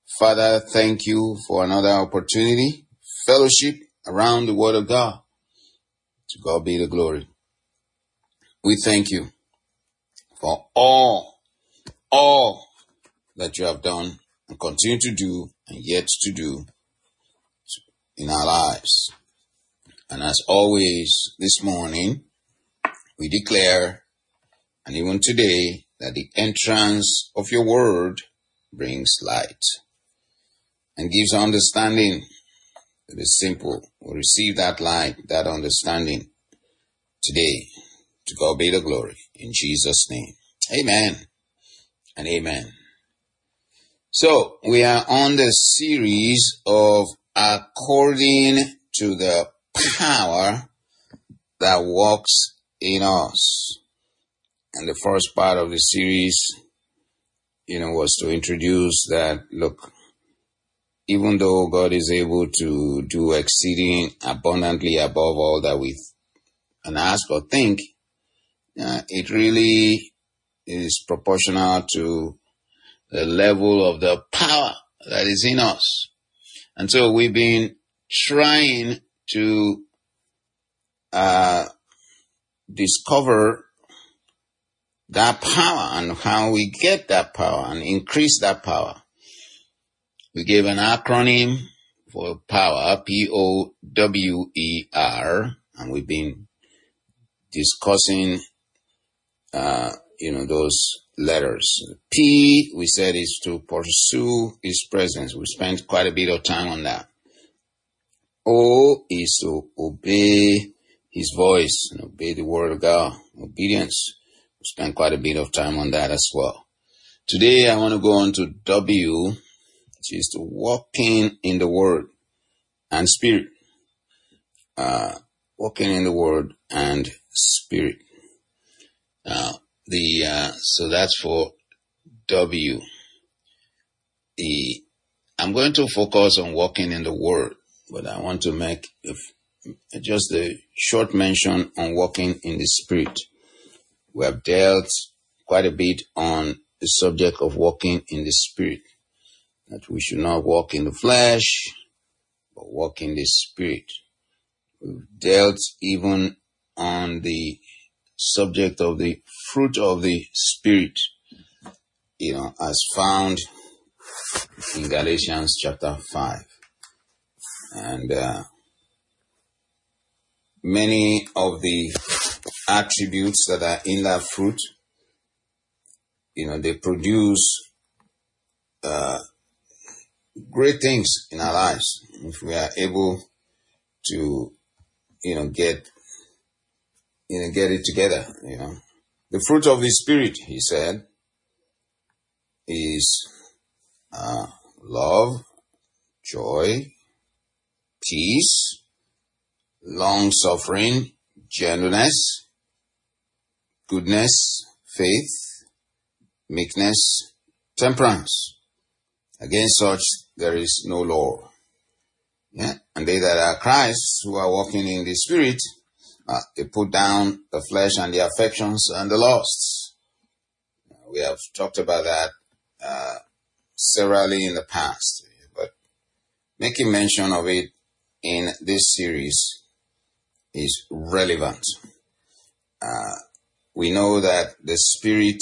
Father, thank you for another opportunity, fellowship around the Word of God. To God be the glory. We thank you for all that you have done and continue to do and yet to do in our lives. And as always, this morning, we declare, and even today, that the entrance of your word brings light and gives understanding. It is simple. We receive that light, that understanding today. To God be the glory. In Jesus' name. Amen and amen. So, we are on the series of according to the power that works in us. And the first part of the series, was to introduce that, look, even though God is able to do exceeding abundantly above all that we can ask or think, it really is proportional to the level of the power that is in us. And so we've been trying to discover that power and how we get that power and increase that power. We gave an acronym for power, P-O-W-E-R, and we've been discussing, those letters. P, we said, is to pursue His presence. We spent quite a bit of time on that. O is to obey His voice and obey the word of God. Obedience. We spent quite a bit of time on that as well. Today, I want to go on to W, which is to walking in the word and spirit. Walking in the word and spirit. So that's for W. I'm going to focus on walking in the word, but I want to make just a short mention on walking in the spirit. We have dealt quite a bit on the subject of walking in the spirit, that we should not walk in the flesh, but walk in the spirit. We've dealt even on the subject of the fruit of the spirit, as found in Galatians chapter 5. And many of the attributes that are in that fruit, they produce great things in our lives. If we are able to, get it together, The fruit of the Spirit, he said, is love, joy, peace, long-suffering, gentleness, goodness, faith, meekness, temperance. Against such there is no law. And they that are Christ, who are walking in the Spirit, they put down the flesh and the affections and the lusts. We have talked about that severally in the past, but making mention of it in this series is relevant. We know that the Spirit,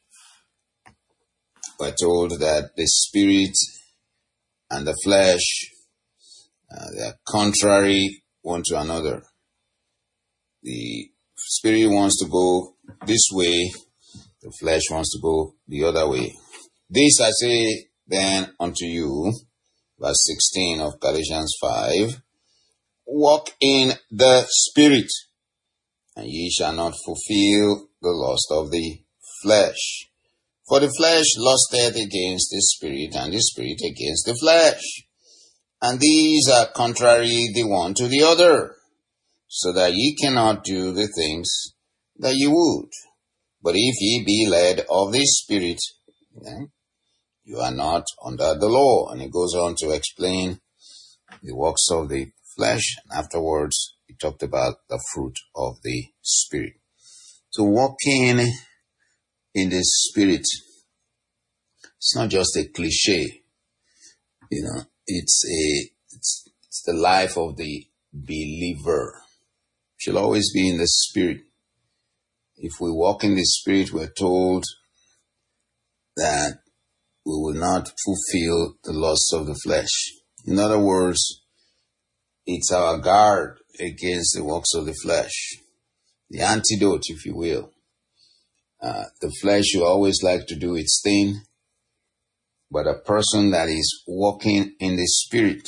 we're told that the Spirit and the flesh, they are contrary one to another. The Spirit wants to go this way, the flesh wants to go the other way. This I say then unto you, verse 16 of Galatians 5, walk in the Spirit, and ye shall not fulfill the lust of the flesh. For the flesh lusteth against the Spirit, and the Spirit against the flesh. And these are contrary the one to the other, so that ye cannot do the things that ye would. But if ye be led of the Spirit, you are not under the law. And he goes on to explain the works of the flesh. And afterwards, he talked about the fruit of the Spirit. So walking in the Spirit, it's not just a cliche. It's the life of the believer. Should always be in the spirit. If we walk in the spirit, we're told that we will not fulfill the lusts of the flesh. In other words, it's our guard against the works of the flesh. The antidote, if you will. The flesh will always like to do its thing, but a person that is walking in the spirit,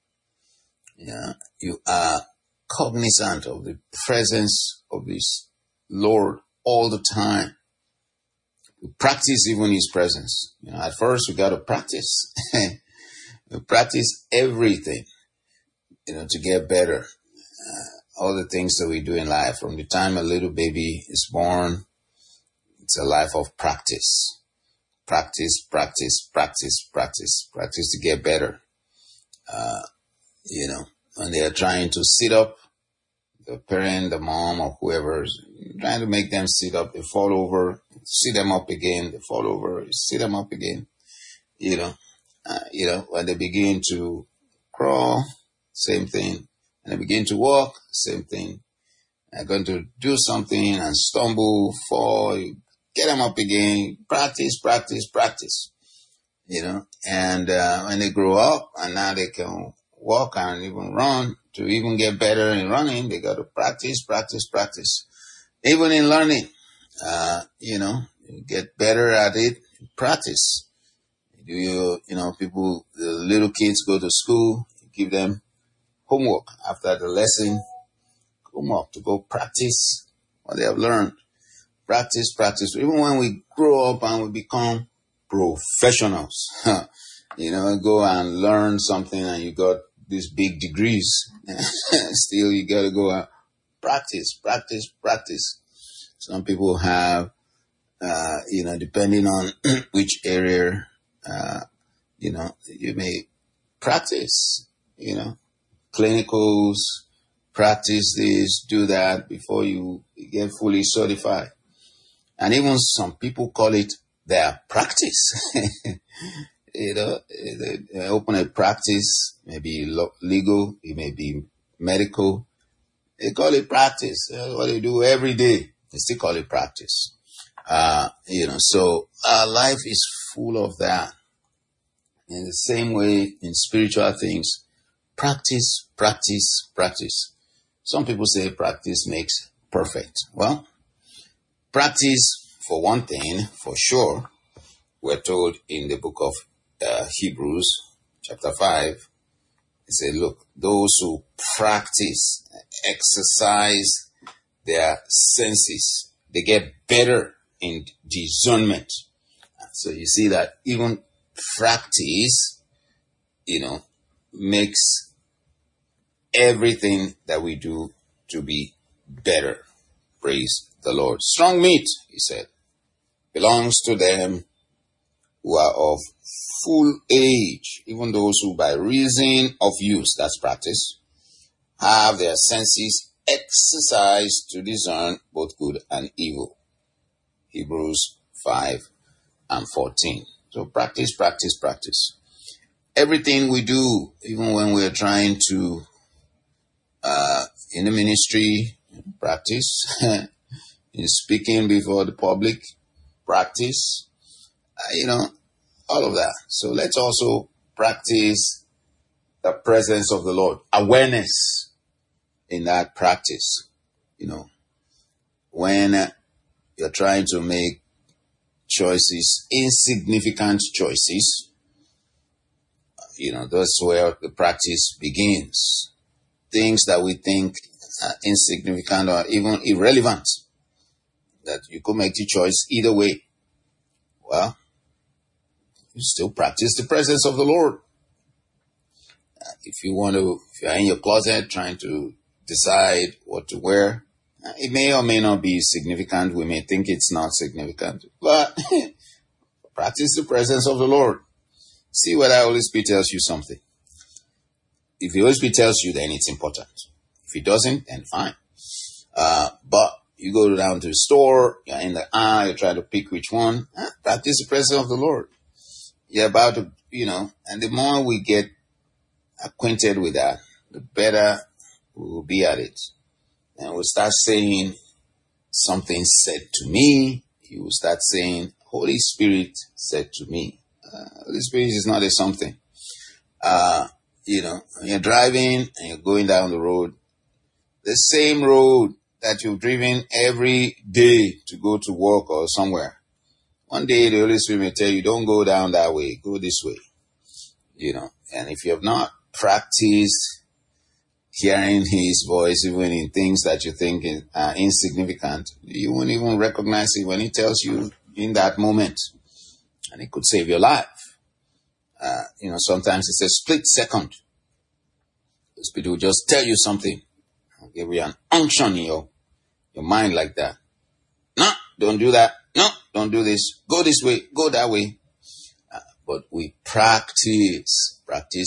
you are cognizant of the presence of this Lord all the time. We practice even his presence. At first we got to practice. We practice everything, to get better. All the things that we do in life, from the time a little baby is born, it's a life of practice. Practice to get better. When they are trying to sit up, the parent, the mom, or whoever is trying to make them sit up, they fall over, sit them up again, they fall over, sit them up again. When they begin to crawl, same thing. When they begin to walk, same thing. They're going to do something and stumble, fall, you get them up again, practice. And when they grow up and now they can walk and even run, to even get better in running, they got to practice. Even in learning, you get better at it, practice. The little kids go to school, you give them homework after the lesson, homework to go practice what they have learned. Practice. Even when we grow up and we become professionals, go and learn something and you got these big degrees, still you got to go and practice. Some people have, depending on which area, you may practice, clinicals, practice this, do that before you get fully certified. And even some people call it their practice. They open a practice, maybe legal, it may be medical. They call it practice. That's what they do every day. They still call it practice. So our life is full of that. In the same way, in spiritual things, practice. Some people say practice makes perfect. Well, practice, for one thing, for sure, we're told in the book of Hebrews, chapter 5, it says, look, those who practice, exercise their senses, they get better in discernment. So you see that even practice, makes everything that we do to be better. Praise the Lord. Strong meat, he said, belongs to them who are of full age, even those who by reason of use, that's practice, have their senses exercised to discern both good and evil. Hebrews 5:14. So practice. Everything we do, even when we're trying to, in the ministry, practice. In speaking before the public, practice. All of that. So let's also practice the presence of the Lord. Awareness in that practice. When you're trying to make choices, insignificant choices, that's where the practice begins. Things that we think are insignificant or even irrelevant, that you could make the choice either way. Well, you still practice the presence of the Lord. If you're in your closet trying to decide what to wear, it may or may not be significant. We may think it's not significant, but practice the presence of the Lord. See whether the Holy Spirit tells you something. If the Holy Spirit tells you, then it's important. If it doesn't, then fine. But you go down to the store, you're in the aisle, you're trying to pick which one. Practice the presence of the Lord. You're about to, and the more we get acquainted with that, the better we will be at it. And we'll start saying, something said to me. You will start saying, Holy Spirit said to me. Holy Spirit is not a something. When you're driving and you're going down the road, the same road that you've driven every day to go to work or somewhere. One day the Holy Spirit may tell you, don't go down that way, go this way. And if you have not practiced hearing his voice, even in things that you think are insignificant, you won't even recognize it when he tells you in that moment. And it could save your life. Sometimes it's a split second. The Spirit will just tell you something. I'll give you an unction in your mind like that. No, don't do that. No, don't do this. Go this way. Go that way. But we practice.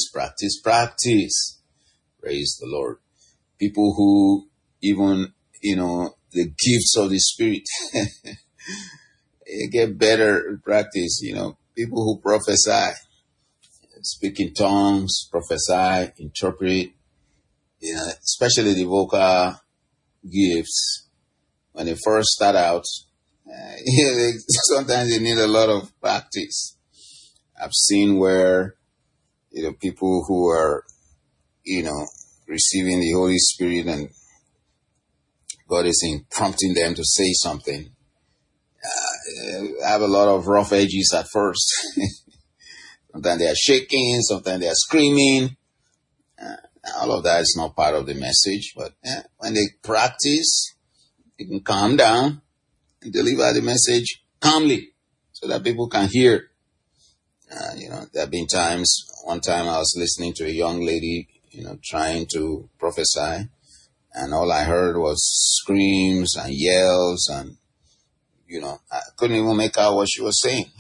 Praise the Lord. People who even, the gifts of the Spirit, they get better at practice. People who prophesy, speak in tongues, prophesy, interpret, especially the vocal gifts. When they first start out, sometimes they need a lot of practice. I've seen where, people who are, receiving the Holy Spirit and God is prompting them to say something, have a lot of rough edges at first. Sometimes they are shaking, sometimes they are screaming. All of that is not part of the message, but when they practice, they can calm down and deliver the message calmly so that people can hear. There have been times, one time I was listening to a young lady, trying to prophesy, and all I heard was screams and yells, and, I couldn't even make out what she was saying,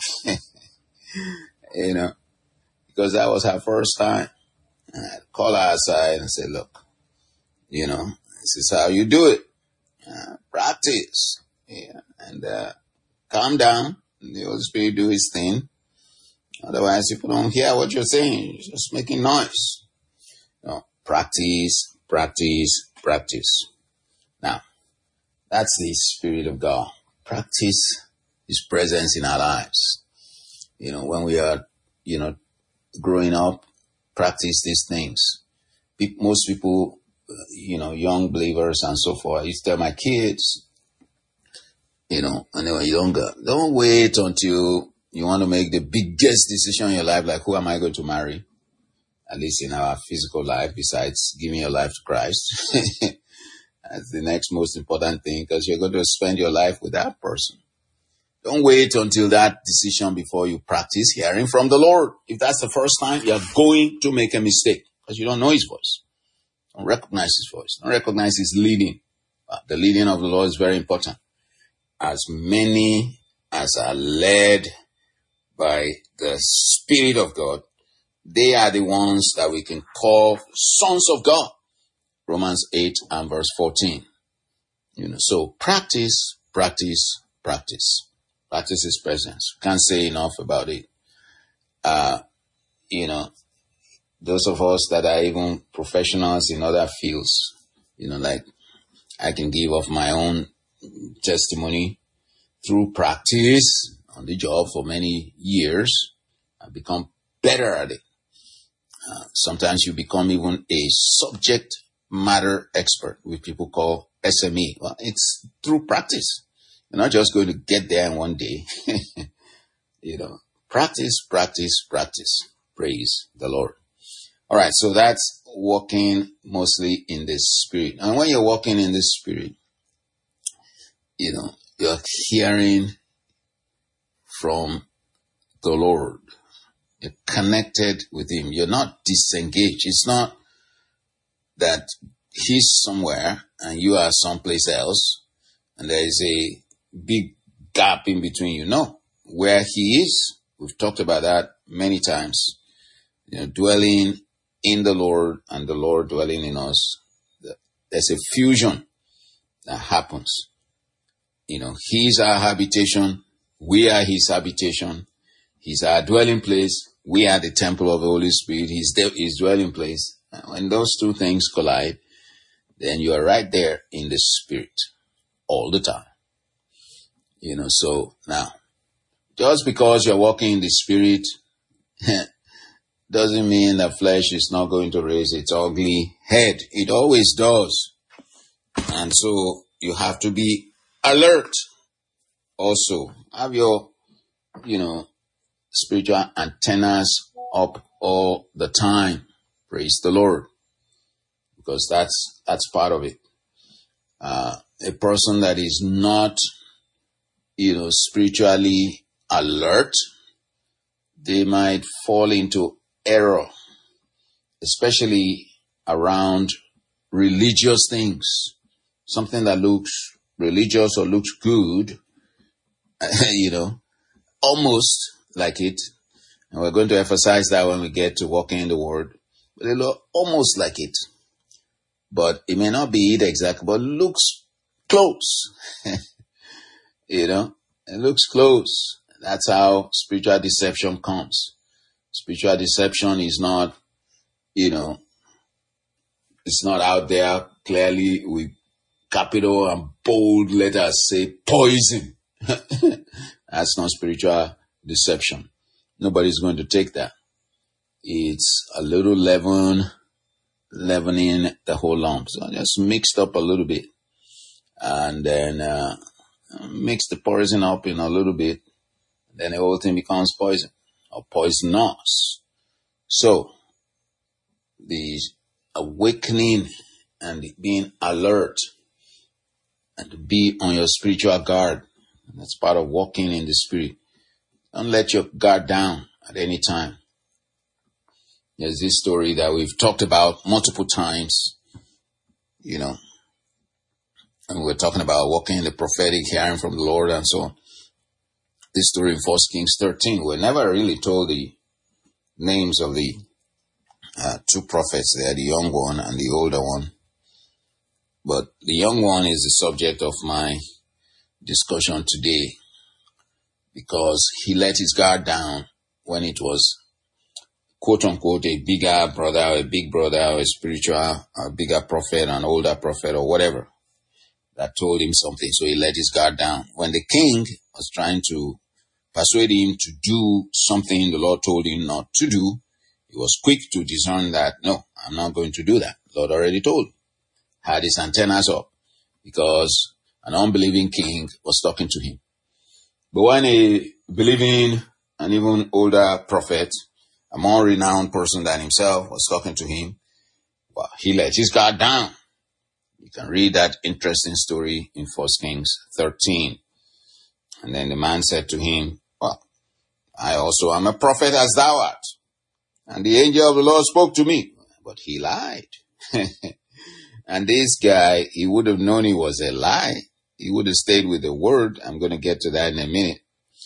because that was her first time. And I'd call her aside and say, look, this is how you do it. Practice, and calm down, and the Holy Spirit do his thing. Otherwise, people don't hear what you're saying. You're just making noise. Practice. Now, that's the Spirit of God. Practice his presence in our lives. When we are, growing up, practice these things. Most people, young believers and so forth, I used to tell my kids, when they were younger, don't wait until you want to make the biggest decision in your life, like who am I going to marry? At least in our physical life, besides giving your life to Christ. That's the next most important thing, because you're going to spend your life with that person. Don't wait until that decision before you practice hearing from the Lord. If that's the first time, you're going to make a mistake because you don't know his voice. Don't recognize his voice. Don't recognize his leading. The leading of the Lord is very important. As many as are led by the Spirit of God, they are the ones that we can call sons of God. Romans 8 and verse 14. So practice. Practice his presence. Can't say enough about it. Those of us that are even professionals in other fields, like I can give of my own testimony through practice on the job for many years. I've become better at it. Sometimes you become even a subject matter expert, which people call SME. Well, it's through practice. You're not just going to get there in one day. Practice. Praise the Lord. All right. So that's walking mostly in the Spirit. And when you're walking in the Spirit, you're hearing from the Lord. You're connected with him. You're not disengaged. It's not that he's somewhere and you are someplace else and there is a big gap in between you. No, where he is, we've talked about that many times, dwelling in the Lord and the Lord dwelling in us. There's a fusion that happens. He's our habitation. We are his habitation. He's our dwelling place. we are the temple of the Holy Spirit. His dwelling place. And when those two things collide, then you are right there in the Spirit all the time. So now, just because you're walking in the Spirit doesn't mean that flesh is not going to raise its ugly head. It always does. And so you have to be alert. Also, have your, spiritual antennas up all the time. Praise the Lord. Because that's part of it. A person that is not, spiritually alert, they might fall into error, especially around religious things. Something that looks religious or looks good, almost like it. And we're going to emphasize that when we get to walking in the Word. But it looks almost like it. But it may not be it exactly, but looks close. It looks close. That's how spiritual deception comes. Spiritual deception is not, it's not out there clearly with capital and bold letters say poison. That's not spiritual deception. Nobody's going to take that. It's a little leavening the whole lump. So just mixed up a little bit. And then mix the poison up in a little bit. Then the whole thing becomes poison or poisonous. So the awakening and being alert and to be on your spiritual guard. That's part of walking in the Spirit. Don't let your guard down at any time. There's this story that we've talked about multiple times, and we're talking about walking in the prophetic, hearing from the Lord and so on. This story in 1 Kings 13, we're never really told the names of the two prophets there, the young one and the older one. But the young one is the subject of my discussion today because he let his guard down when it was quote unquote a bigger brother, or a big brother, or a spiritual, a bigger prophet, an older prophet or whatever that told him something. So he let his guard down. When the king was trying to persuade him to do something the Lord told him not to do, he was quick to discern that, no, I'm not going to do that. The Lord already told him. Had his antennas up because an unbelieving king was talking to him. But when a believing and even older prophet, a more renowned person than himself, was talking to him, well, he let his guard down. You can read that interesting story in 1 Kings 13. And then the man said to him, well, I also am a prophet as thou art. And the angel of the Lord spoke to me. But he lied. And this guy, he would have known it was a lie. He would have stayed with the word. I'm going to get to that in a minute.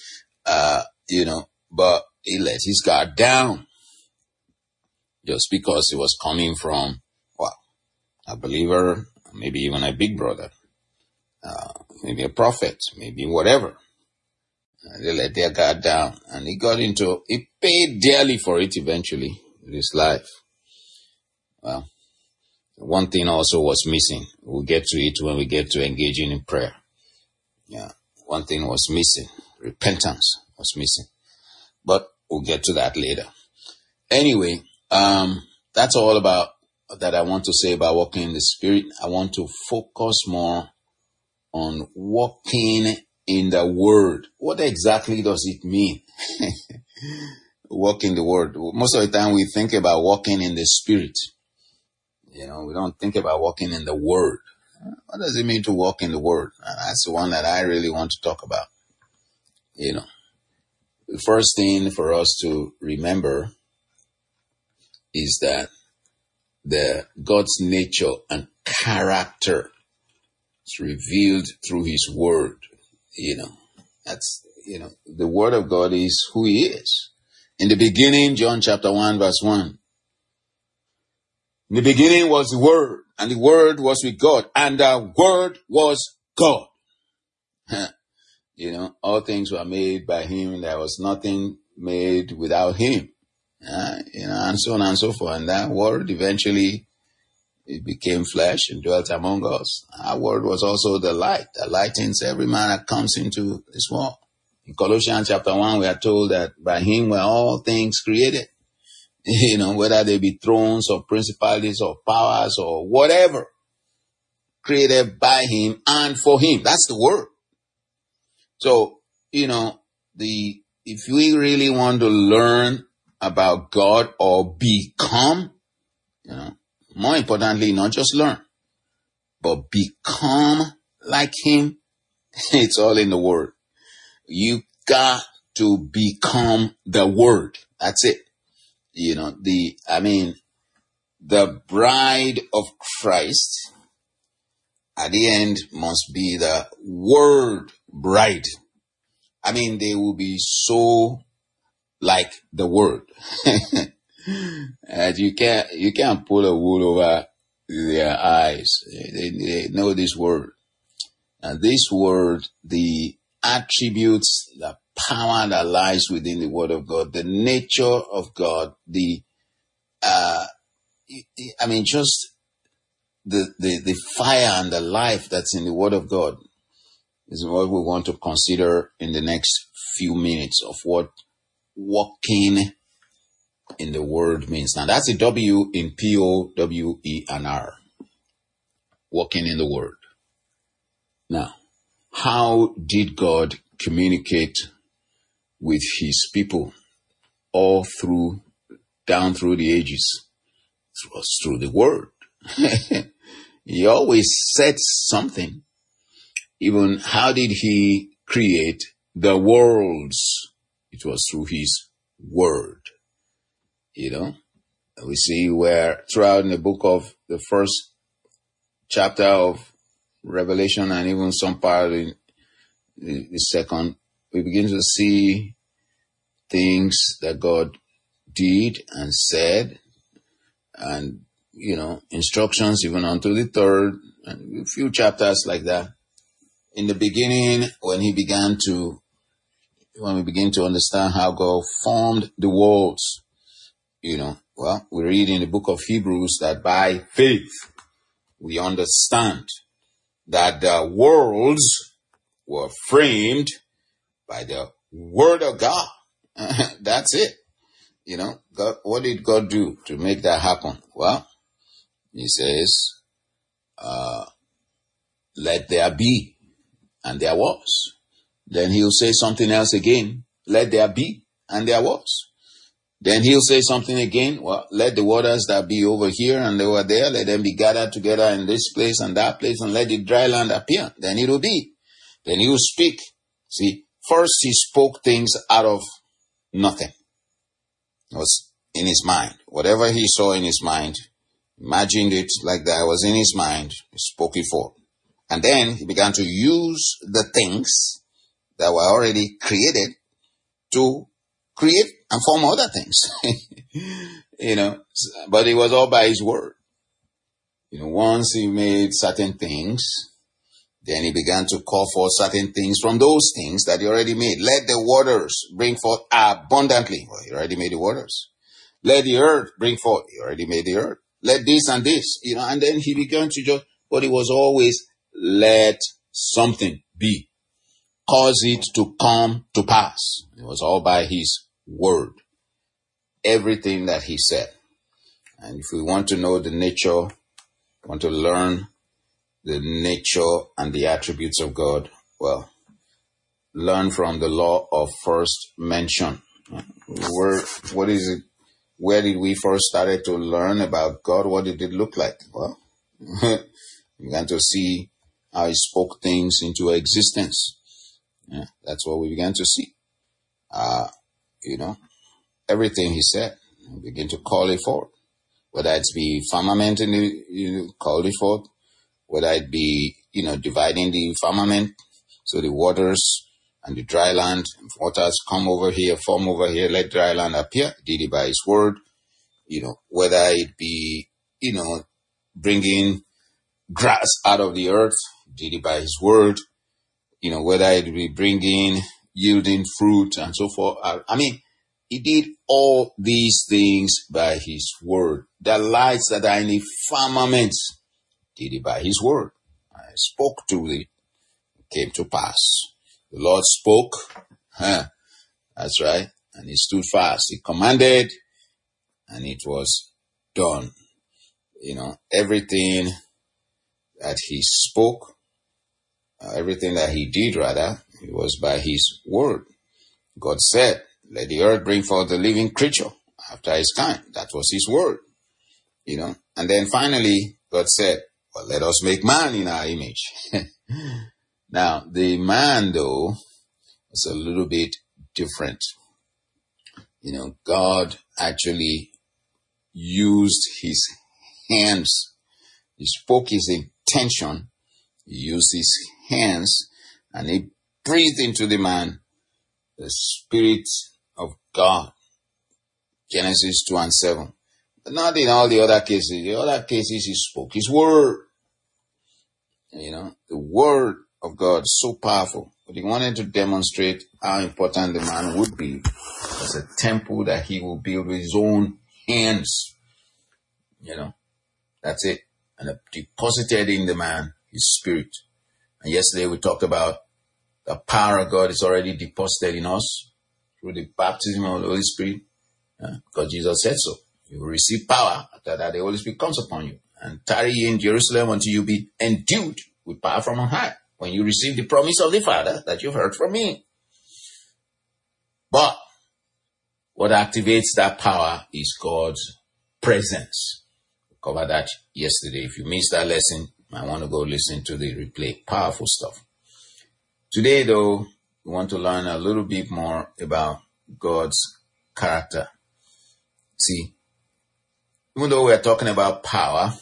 But he let his guard down. Just because it was coming from, a believer, maybe even a big brother, maybe a prophet, maybe whatever. They let their guard down. And he paid dearly for it eventually in his life. Well, one thing also was missing. We'll get to it when we get to engaging in prayer. Yeah, one thing was missing. Repentance was missing. But we'll get to that later. Anyway, that's all about that I want to say about walking in the Spirit. I want to focus more on walking in the Word. What exactly does it mean? Walk in the Word. Most of the time we think about walking in the Spirit. We don't think about walking in the Word. What does it mean to walk in the Word? That's the one that I really want to talk about. The first thing for us to remember is that God's nature and character is revealed through His Word. The Word of God is who He is. In the beginning, John chapter 1 verse 1. In the beginning was the Word, and the Word was with God, and the Word was God. All things were made by Him. There was nothing made without Him. and so on and so forth. And that word eventually it became flesh and dwelt among us. Our word was also the light that lightens every man that comes into this world. In Colossians chapter 1, we are told that by him were all things created. Whether they be thrones or principalities or powers or whatever, created by him and for him. That's the word. So, if we really want to learn about God or become, more importantly, not just learn, but become like him, it's all in the word. You got to become the word. That's it. The bride of Christ at the end must be the word bride. They will be so like the word. You can't pull a wool over their eyes. They know this word. And this word, the attributes, the power that lies within the word of God, the nature of God, just the fire and the life that's in the word of God is what we want to consider in the next few minutes of what walking in the word means. Now that's a W in POWER. Walking in the word. Now, how did God communicate with his people all down through the ages? It was through the word. He always said something. Even how did he create the worlds? It was through his word. We see where throughout in the book of the first chapter of Revelation and even some part in the second, we begin to see things that God did and said, and instructions even unto the third, and a few chapters like that. In the beginning, when we begin to understand how God formed the worlds, we read in the book of Hebrews that by faith we understand that the worlds were framed by the word of God. That's it. God, what did God do to make that happen? Well, he says, let there be. And there was. Then he'll say something else again. Let there be. And there was. Then he'll say something again. Well, let the waters that be over here and they were there, let them be gathered together in this place and that place, and let the dry land appear. Then it will be. Then he will speak. See, first he spoke things out of nothing. It was in his mind. Whatever he saw in his mind, imagined it like that, was in his mind, he spoke it forth. And then he began to use the things that were already created to create and form other things. But it was all by his word. Once he made certain things, then he began to call for certain things from those things that he already made. Let the waters bring forth abundantly. Well, he already made the waters. Let the earth bring forth. He already made the earth. Let this and this, and then he began to but it was always let something be. Cause it to come to pass. It was all by his word. Everything that he said. And if we want to know the nature, want to learn the nature and the attributes of God, well, learn from the law of first mention. What is it? Where did we first started to learn about God? What did it look like? Well, we began to see how he spoke things into existence. Yeah, that's what we began to see. Everything he said, we begin to call it forth. Whether it be firmament in the, call it forth. Whether it be, dividing the firmament, so the waters and the dry land, waters come over here, form over here, let dry land appear. Did it by his word. Whether it be, bringing grass out of the earth, did it by his word. Whether it be bringing, yielding fruit and so forth. He did all these things by his word. The lights that are in the firmament, did it by his word. I spoke to it, came to pass. The Lord spoke, that's right, and he stood fast. He commanded, and it was done. Everything that he spoke, everything that he did rather, it was by his word. God said, let the earth bring forth a living creature after his kind. That was his word. And then finally, God said, well, let us make man in our image. Now, the man, though, is a little bit different. God actually used his hands. He spoke his intention. He used his hands, and he breathed into the man the Spirit of God. Genesis 2:7. But not in all the other cases. The other cases he spoke his word. The word of God is so powerful. But he wanted to demonstrate how important the man would be as a temple that he will build with his own hands. That's it. And deposited in the man his spirit. And yesterday we talked about the power of God is already deposited in us through the baptism of the Holy Spirit. Because Jesus said so. You will receive power after that the Holy Spirit comes upon you. And tarry ye in Jerusalem until you be endued with power from on high, when you receive the promise of the Father that you've heard from me. But what activates that power is God's presence. We covered that yesterday. If you missed that lesson, I want to go listen to the replay. Powerful stuff. Today, though, we want to learn a little bit more about God's character. See, even though we're talking about power,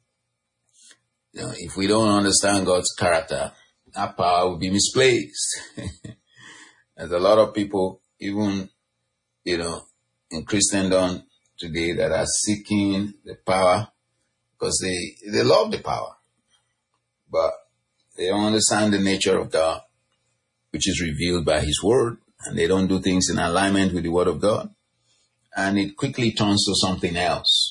if we don't understand God's character, that power will be misplaced. There's a lot of people, even, in Christendom today, that are seeking the power because they love the power, but they don't understand the nature of God, which is revealed by his word, and they don't do things in alignment with the word of God, and it quickly turns to something else.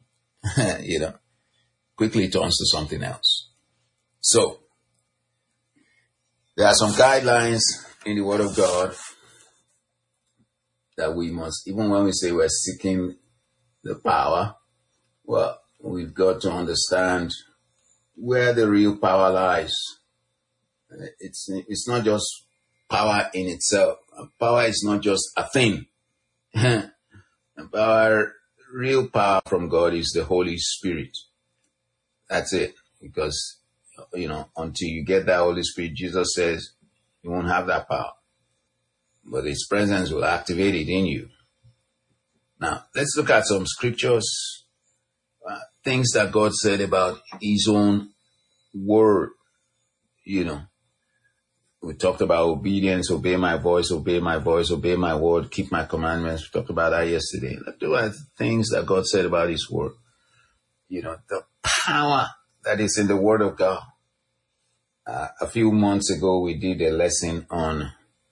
Quickly turns to something else. So, there are some guidelines in the word of God that we must, even when we say we're seeking the power, well, we've got to understand where the real power lies. It's not just power in itself. Power is not just a thing. Real power from God is the Holy Spirit. That's it. Because, until you get that Holy Spirit, Jesus says you won't have that power. But his presence will activate it in you. Now, let's look at some scriptures, things that God said about his own word. We talked about obedience, obey my voice, obey my word, keep my commandments. We talked about that yesterday. Let's look at things that God said about his word. The power that is in the word of God. A few months ago, we did a lesson on,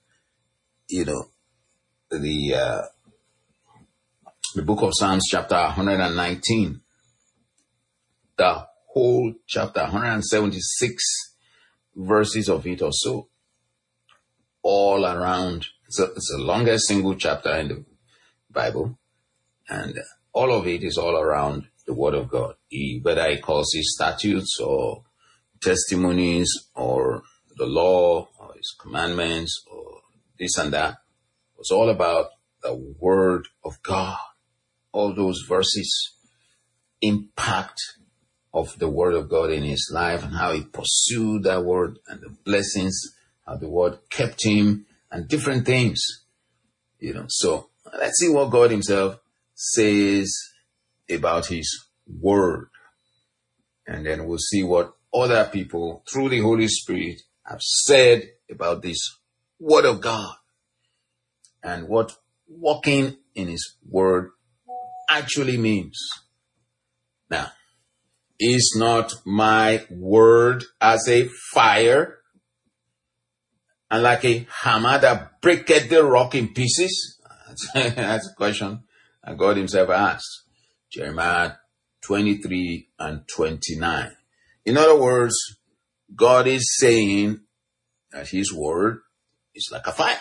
the book of Psalms, chapter 119. The whole chapter, 176 verses of it or so, all around. It's the longest single chapter in the Bible, and all of it is all around the word of God. Whether he calls his statutes or testimonies or the law or his commandments or this and that, it's all about the word of God. All those verses impact of the word of God in his life and how he pursued that word and the blessings, how the word kept him and different things, So let's see what God himself says about his word. And then we'll see what other people through the Holy Spirit have said about this word of God and what walking in his word actually means. Now, is not my word as a fire and like a hammer that breaketh the rock in pieces? That's a question that God himself asked. Jeremiah 23 and 29. In other words, God is saying that his word is like a fire.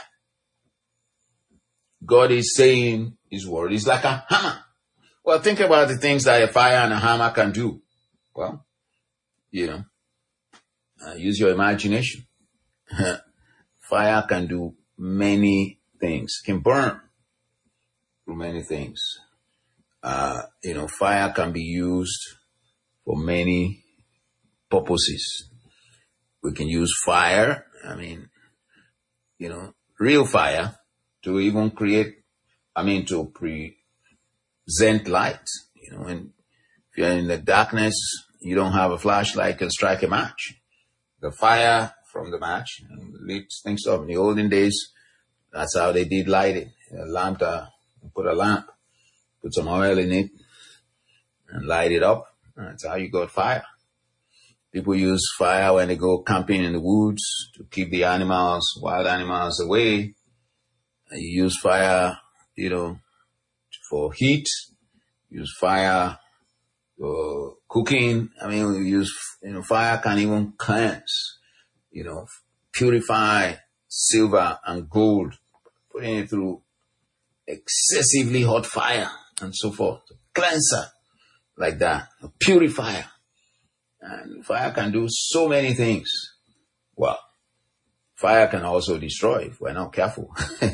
God is saying his word is like a hammer. Well, think about the things that a fire and a hammer can do. Well, use your imagination. Fire can do many things, can burn through many things. Fire can be used for many purposes. We can use fire, real fire to even to present light. When if you're in the darkness, you don't have a flashlight, can strike a match. The fire from the match lights things up. In the olden days, that's how they did lighting. Put a lamp, put some oil in it, and light it up. That's how you got fire. People use fire when they go camping in the woods to keep the wild animals away. You use fire, for heat. Use fire for cooking. Fire can even cleanse, purify silver and gold, putting it through excessively hot fire and so forth. Cleanser like that, a purifier. And fire can do so many things. Well, fire can also destroy if we're not careful.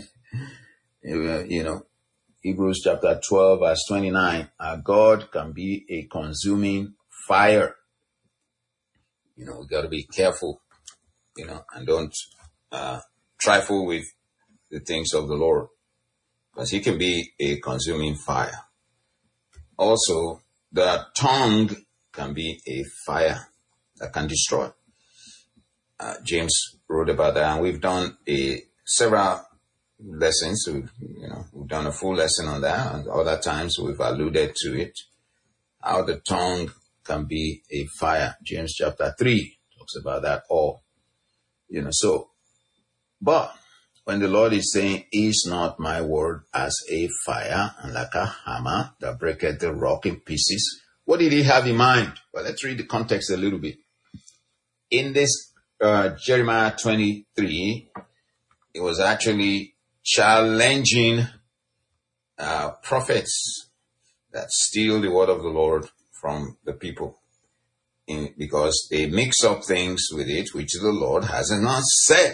Hebrews chapter 12 verse 29, our God can be a consuming fire. We got to be careful, and don't trifle with the things of the Lord, because he can be a consuming fire. Also, the tongue can be a fire that can destroy. James wrote about that, and we've done several lessons. We've done a full lesson on that, and other times we've alluded to it. How the tongue can be a fire. James chapter 3 talks about that all. But when the Lord is saying, is not my word as a fire and like a hammer that breaketh the rock in pieces, what did he have in mind? Well, let's read the context a little bit. In this Jeremiah 23, it was actually challenging prophets that steal the word of the Lord from the people, because they mix up things with it which the Lord has not said.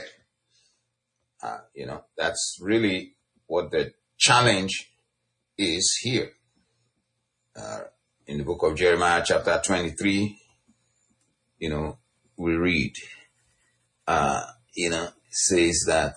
That's really what the challenge is here. In the book of Jeremiah chapter 23, we read, says that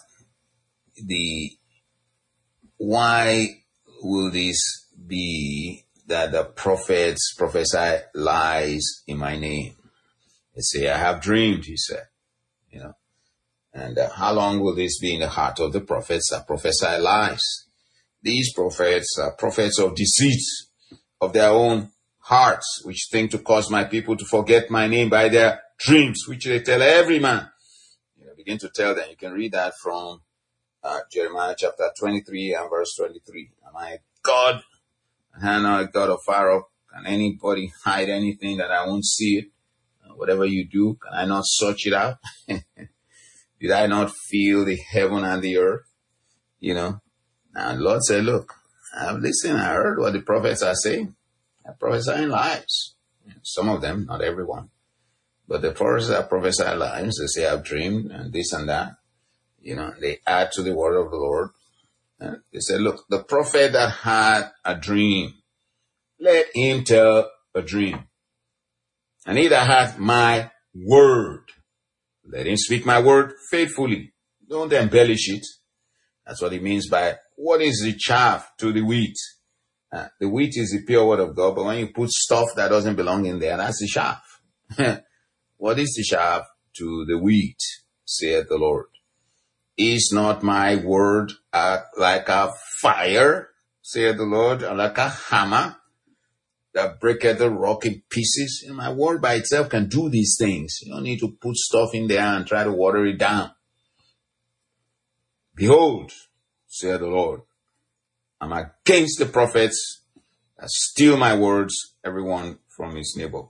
why will this be that the prophets prophesy lies in my name? They say, I have dreamed, he said, and how long will this be in the heart of the prophets that prophesy lies? These prophets are prophets of deceit, of their own hearts, which think to cause my people to forget my name by their dreams, which they tell every man. Begin to tell them. You can read that from Jeremiah chapter 23 and verse 23. Am I God? And I am not a God of Pharaoh. Can anybody hide anything that I won't see it? Whatever you do, can I not search it out? Did I not feel the heaven and the earth? And the Lord said, look, I've listened, I heard what the prophets are saying. They're prophesying lies. Some of them, not everyone. But the prophets are prophesying lies. They say, I've dreamed and this and that. They add to the word of the Lord. And they said, look, the prophet that had a dream, let him tell a dream. And he that hath my word, let him speak my word faithfully. Don't embellish it. That's what it means by, what is the chaff to the wheat? The wheat is the pure word of God, but when you put stuff that doesn't belong in there, that's the chaff. What is the chaff to the wheat, saith the Lord? Is not my word like a fire, saith the Lord, and like a hammer that breaketh the rock in pieces? My word by itself can do these things. You don't need to put stuff in there and try to water it down. Behold, saith the Lord, I'm against the prophets that steal my words, everyone from his neighbor,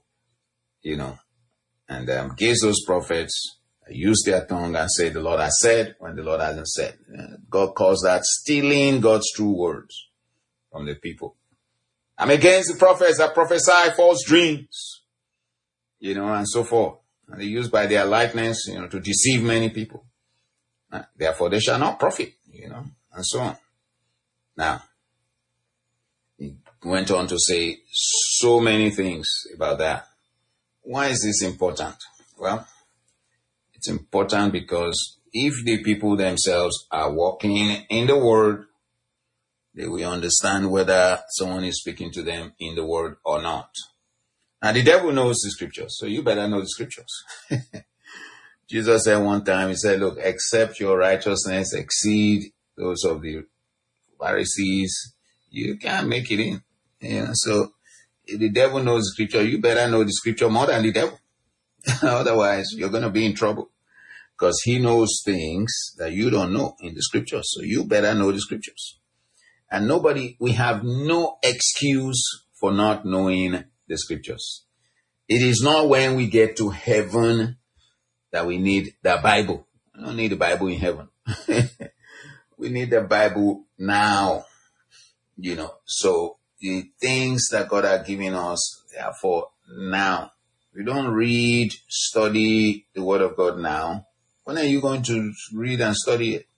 and against those prophets that use their tongue and say the Lord has said when the Lord hasn't said. God calls that stealing God's true words from the people. I'm against the prophets that prophesy false dreams, and so forth. And they use by their likeness, to deceive many people. Therefore, they shall not profit, and so on. Now, he went on to say so many things about that. Why is this important? Well, it's important because if the people themselves are walking in the Word, they will understand whether someone is speaking to them in the Word or not. Now, the devil knows the scriptures, so you better know the scriptures. Jesus said one time, he said, look, except your righteousness exceed those of the Pharisees, you can't make it in. So if the devil knows the scripture, you better know the scripture more than the devil. Otherwise, you're going to be in trouble because he knows things that you don't know in the scriptures. So you better know the scriptures. And we have no excuse for not knowing the scriptures. It is not when we get to heaven that we need the Bible. We don't need the Bible in heaven. We need the Bible now, So the things that God has given us, they are for now. We don't study the Word of God now. When are you going to read and study it?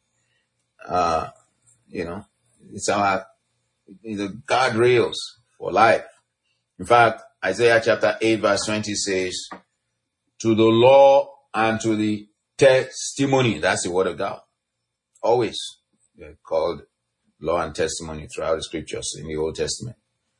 It's the guardrails for life. In fact, Isaiah chapter 8 verse 20 says, to the law and to the testimony. That's the Word of God. Always. They're called law and testimony throughout the scriptures in the Old Testament.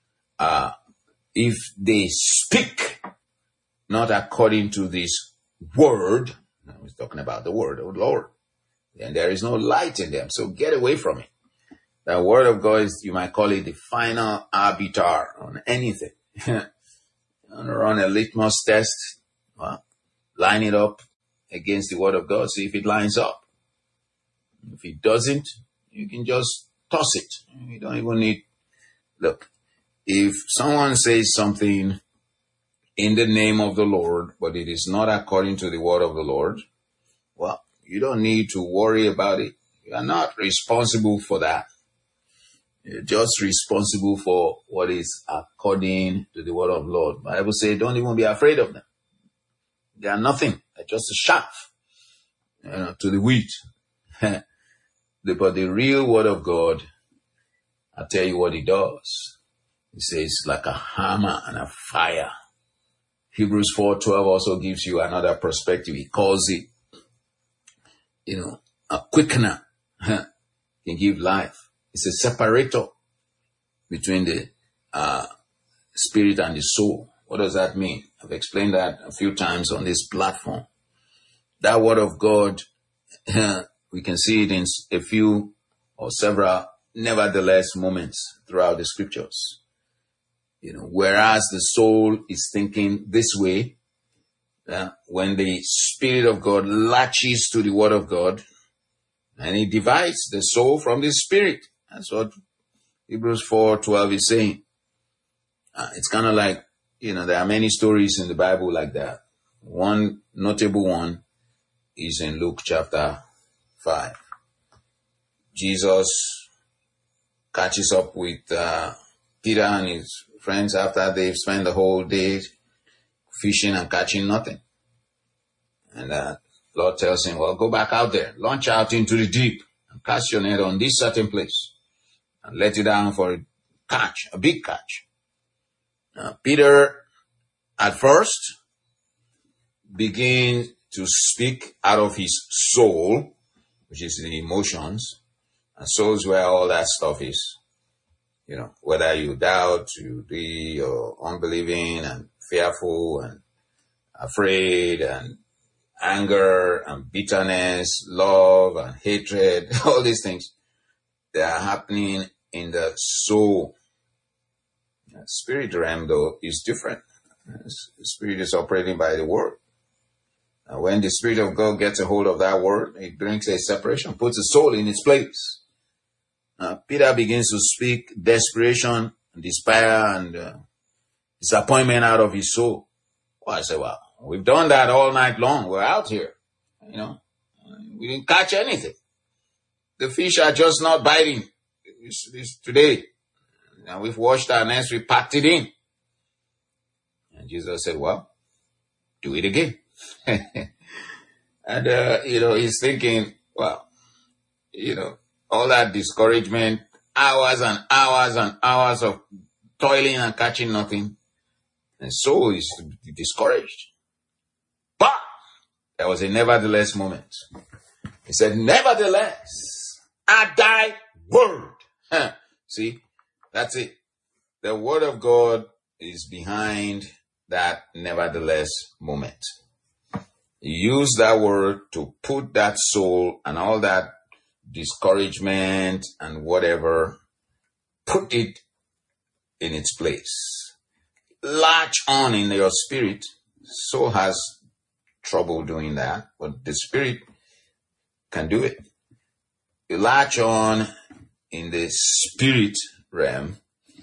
If they speak not according to this word, he's talking about the word of the Lord, then there is no light in them. So get away from it. The Word of God is, you might call it the final arbiter on anything. You want to run a litmus test? Well, line it up against the Word of God, see if it lines up. If it doesn't, you can just toss it. You don't even need... Look, if someone says something in the name of the Lord, but it is not according to the word of the Lord, well, you don't need to worry about it. You are not responsible for that. You're just responsible for what is according to the word of the Lord. The Bible says, don't even be afraid of them. They are nothing. They're just a chaff to the wheat. But the real word of God, I'll tell you what it does. It says like a hammer and a fire. Hebrews 4:12 also gives you another perspective. He calls it, a quickener. Can give life. It's a separator between the spirit and the soul. What does that mean? I've explained that a few times on this platform. That word of God, we can see it in a few or several nevertheless moments throughout the scriptures. Whereas the soul is thinking this way, when the Spirit of God latches to the Word of God, and it divides the soul from the spirit. That's what Hebrews 4:12 is saying. It's kind of like, there are many stories in the Bible like that. One notable one is in Luke chapter 5. Jesus catches up with Peter and his friends after they've spent the whole day fishing and catching nothing. And Lord tells him, well, go back out there, launch out into the deep and cast your net on this certain place and let it down for a big catch. Peter, at first, begins to speak out of his soul, which is the emotions, and soul is where all that stuff is. Whether you doubt, you be or unbelieving and fearful and afraid and anger and bitterness, love and hatred, all these things, they are happening in the soul. The spirit realm, though, is different. The spirit is operating by the word. And when the Spirit of God gets a hold of that word, it brings a separation, puts the soul in its place. Peter begins to speak desperation, despair, and disappointment out of his soul. Well, I said, well, we've done that all night long. We're out here. We didn't catch anything. The fish are just not biting. It's today. And we've washed our nets, we packed it in. And Jesus said, well, do it again. And, he's thinking, well, all that discouragement, hours and hours and hours of toiling and catching nothing. And so he's discouraged. But there was a nevertheless moment. He said, nevertheless, at thy word. See, that's it. The word of God is behind that nevertheless moment. Use that word to put that soul and all that discouragement and whatever, put it in its place. Latch on in your spirit. Soul has trouble doing that, but the spirit can do it. You latch on in the spirit realm,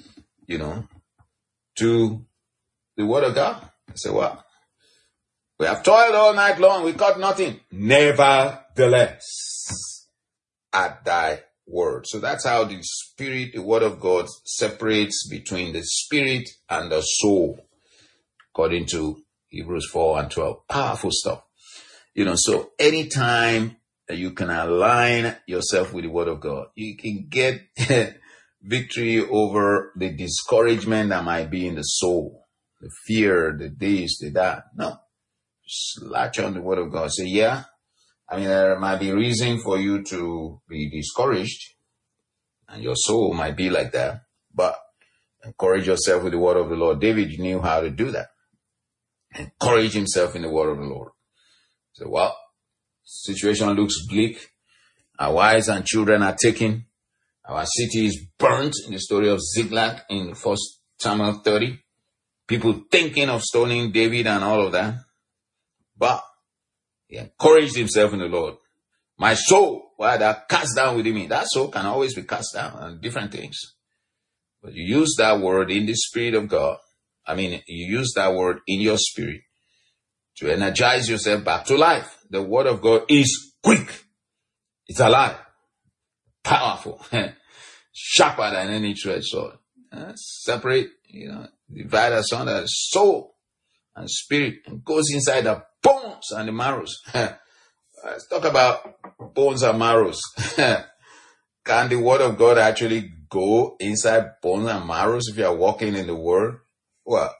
to the word of God. I say, well, we have toiled all night long. We caught nothing. Nevertheless, at thy word. So that's how the spirit, the word of God, separates between the spirit and the soul, according to Hebrews 4 and 12. Powerful stuff. So anytime you can align yourself with the word of God, you can get victory over the discouragement that might be in the soul, the fear, the this, the that. No. Just latch on the word of God. Say, there might be reason for you to be discouraged, and your soul might be like that, but encourage yourself with the word of the Lord. David knew how to do that. Encourage himself in the word of the Lord. So, well, situation looks bleak. Our wives and children are taken. Our city is burnt in the story of Ziklag in 1 Samuel 30. People thinking of stoning David and all of that. But he encouraged himself in the Lord. My soul, why that cast down within me. That soul can always be cast down on different things. But you use that word in the Spirit of God. You use that word in your spirit to energize yourself back to life. The word of God is quick. It's alive. Powerful. Sharper than any two-edged sword. Separate, divide asunder soul and spirit, and goes inside the bones and the marrows. Let's talk about bones and marrows. Can the word of God actually go inside bones and marrows if you are walking in the word? Well,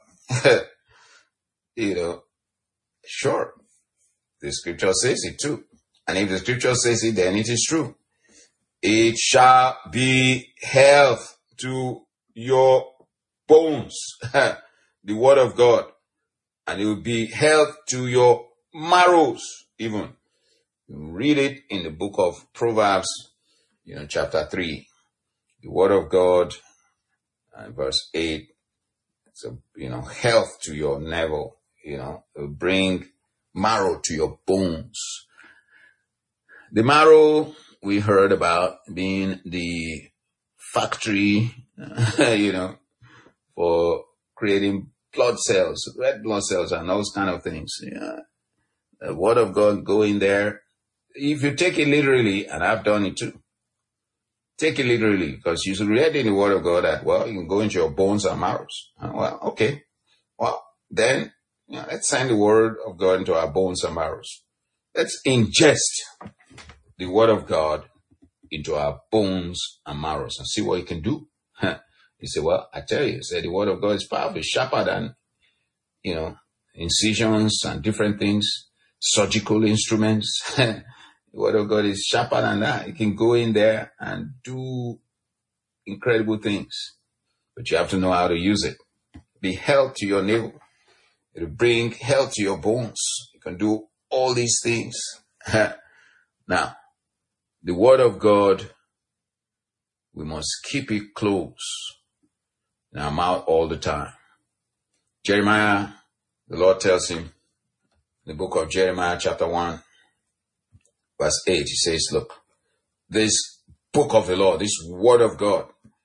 sure. The scripture says it too. And if the scripture says it, then it is true. It shall be health to your bones. The word of God. And it will be health to your marrows, even. You read it in the book of Proverbs, chapter 3. The word of God, verse 8. So, health to your navel, bring marrow to your bones. The marrow we heard about being the factory, for creating blood cells, red blood cells and those kind of things. The word of God go in there. If you take it literally, and I've done it too, take it literally, because you read in the word of God that, you can go into your bones and marrows. Well, okay. Well, then, let's send the word of God into our bones and marrows. Let's ingest the word of God into our bones and marrows and see what it can do. You say, I tell you, the word of God is powerful, sharper than, incisions and different things, surgical instruments. The word of God is sharper than that. It can go in there and do incredible things. But you have to know how to use it. Be health to your navel. It'll bring health to your bones. You can do all these things. Now, the word of God, we must keep it close in our mouth all the time. Jeremiah, the Lord tells him in the book of Jeremiah chapter 1, verse 8, he says, look, this book of the law, this word of God,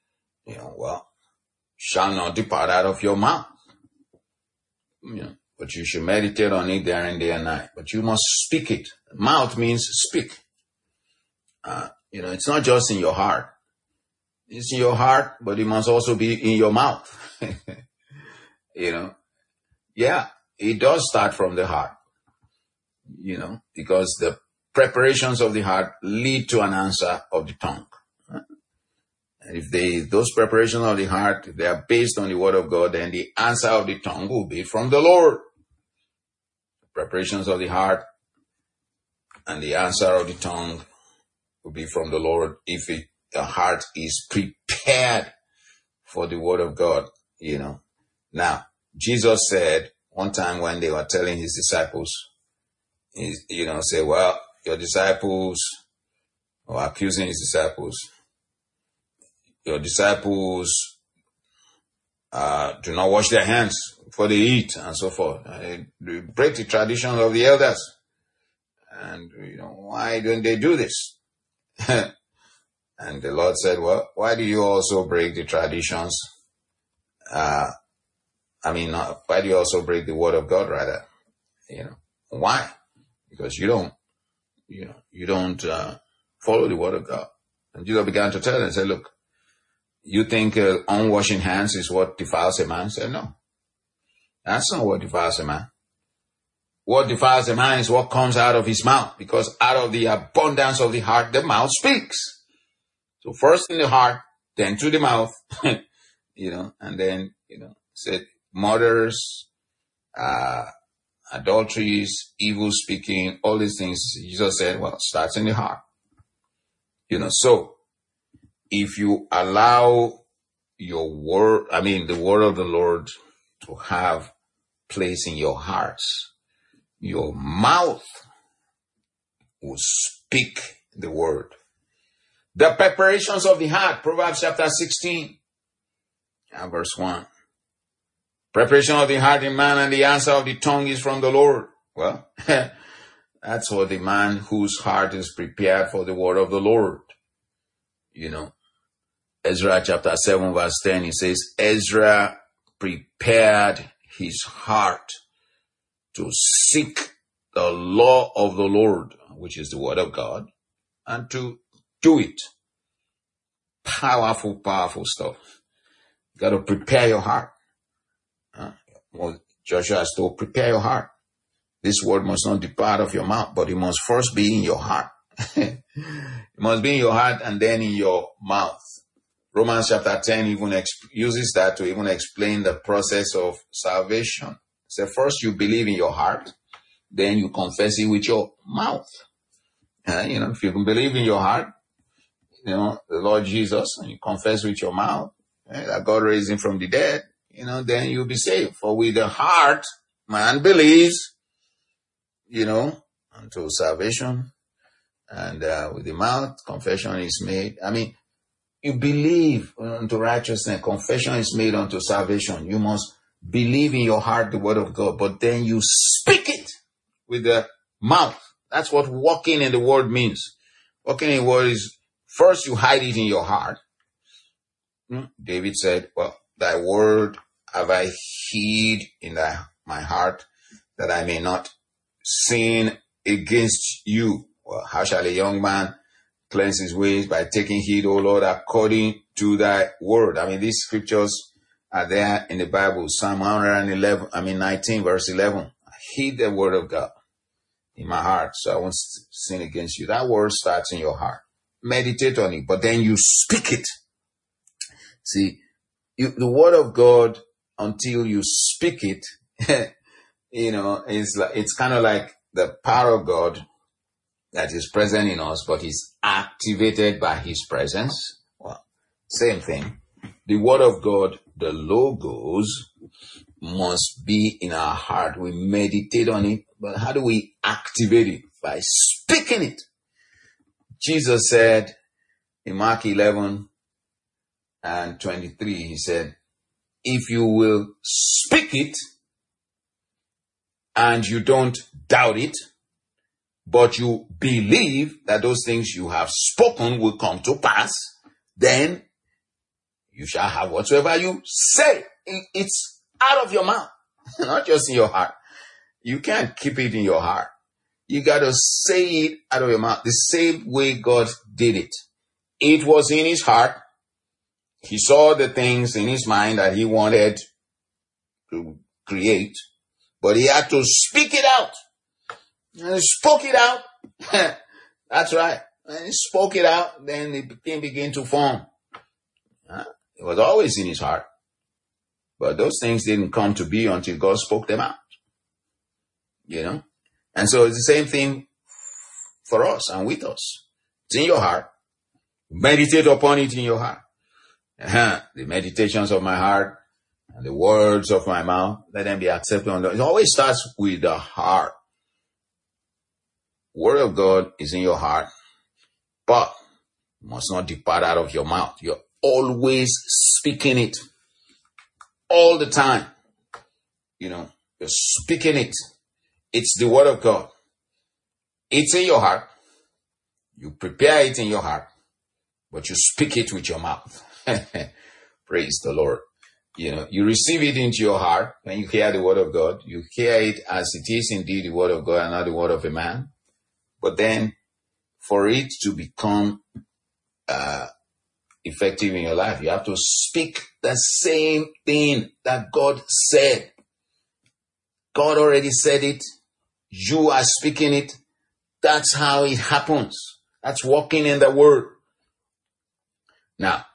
shall not depart out of your mouth. But you should meditate on it day and night. But you must speak it. Mouth means speak. It's not just in your heart. It's in your heart, but it must also be in your mouth. It does start from the heart, because the preparations of the heart lead to an answer of the tongue. And if those preparations of the heart, they are based on the word of God, then the answer of the tongue will be from the Lord. The preparations of the heart and the answer of the tongue will be from the Lord if the heart is prepared for the word of God, Now, Jesus said one time when they were telling his disciples, say, well, your disciples, or accusing his disciples, your disciples do not wash their hands before they eat and so forth. They break the traditions of the elders. And, why don't they do this? And the Lord said, well, why do you also break the traditions? Why do you also break the word of God rather? Why? Because you don't follow the word of God. And Jesus began to tell them, say, look, you think unwashing hands is what defiles a man? He said, no. That's not what defiles a man. What defiles a man is what comes out of his mouth, because out of the abundance of the heart, the mouth speaks. So first in the heart, then to the mouth, and then, said murders, adulteries, evil speaking, all these things. Jesus said, well, it starts in the heart. So if you allow your word, the word of the Lord to have place in your hearts, your mouth will speak the word. The preparations of the heart, Proverbs chapter 16, and verse 1. Preparation of the heart in man, and the answer of the tongue is from the Lord. Well, that's for the man whose heart is prepared for the word of the Lord. Ezra chapter 7 verse 10, it says, Ezra prepared his heart to seek the law of the Lord, which is the word of God, and to do it. Powerful stuff. You got to prepare your heart. Well, Joshua has told, prepare your heart. This word must not depart of your mouth, but it must first be in your heart. It must be in your heart and then in your mouth. Romans chapter 10 even uses that to even explain the process of salvation. So first you believe in your heart, then you confess it with your mouth. If you can believe in your heart, the Lord Jesus, and you confess with your mouth that God raised him from the dead, then you'll be saved. For with the heart, man believes, unto salvation. And with the mouth, confession is made. You believe unto righteousness. Confession is made unto salvation. You must believe in your heart the word of God, but then you speak it with the mouth. That's what walking in the word means. Walking in the word is, first you hide it in your heart. David said, well, thy word have I hid in my heart, that I may not sin against you. Well, how shall a young man cleanse his ways? By taking heed, O Lord, according to thy word. These scriptures are there in the Bible. Psalm 19 verse 11. I heed the word of God in my heart, so I won't sin against you. That word starts in your heart. Meditate on it, but then you speak it. See, the word of God, until you speak it, it's kind of like the power of God that is present in us, but is activated by his presence. Well, same thing. The word of God, the logos, must be in our heart. We meditate on it, but how do we activate it? By speaking it. Jesus said in Mark 11 and 23, he said, if you will speak it and you don't doubt it, but you believe that those things you have spoken will come to pass, then you shall have whatsoever you say. It's out of your mouth, not just in your heart. You can't keep it in your heart. You got to say it out of your mouth the same way God did it. It was in his heart. He saw the things in his mind that he wanted to create, but he had to speak it out. And he spoke it out. That's right. And he spoke it out, then it began to form. It was always in his heart. But those things didn't come to be until God spoke them out. And so it's the same thing for us and with us. It's in your heart. Meditate upon it in your heart. The meditations of my heart and the words of my mouth, let them be accepted on It always starts with the heart. Word of God is in your heart, but must not depart out of your mouth. You're always speaking it all the time. You're speaking it. It's the word of God. It's in your heart. You prepare it in your heart, but you speak it with your mouth. Praise the Lord. You receive it into your heart when you hear the word of God. You hear it as it is indeed the word of God and not the word of a man. But then for it to become effective in your life, you have to speak the same thing that God said. God already said it. You are speaking it. That's how it happens. That's walking in the word. Now,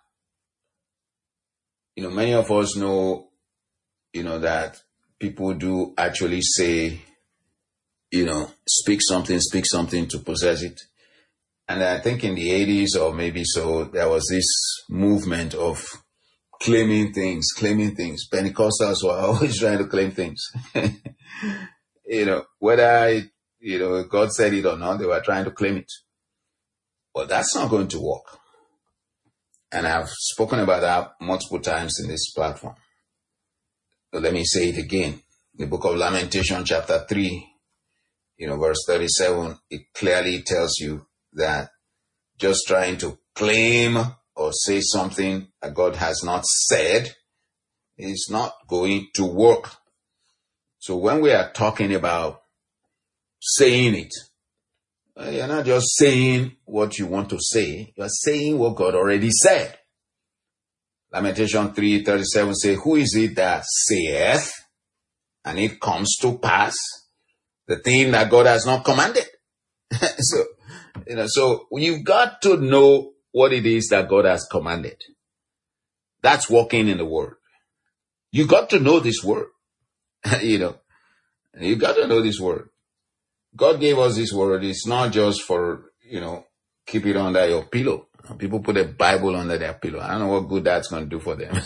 many of us know, that people do actually say, speak something to possess it. And I think in the 80s or maybe so, there was this movement of claiming things. Pentecostals were always trying to claim things. Whether, God said it or not, they were trying to claim it. But that's not going to work. And I've spoken about that multiple times in this platform. So let me say it again. The book of Lamentation, chapter 3, verse 37, it clearly tells you that just trying to claim or say something that God has not said is not going to work. So when we are talking about saying it, you're not just saying what you want to say. You're saying what God already said. Lamentation 3:37 says, who is it that saith, and it comes to pass, the thing that God has not commanded? So you've got to know what it is that God has commanded. That's walking in the word. You got to know this word. You got to know this word. God gave us this word. It's not just for, keep it under your pillow. People put a Bible under their pillow. I don't know what good that's going to do for them.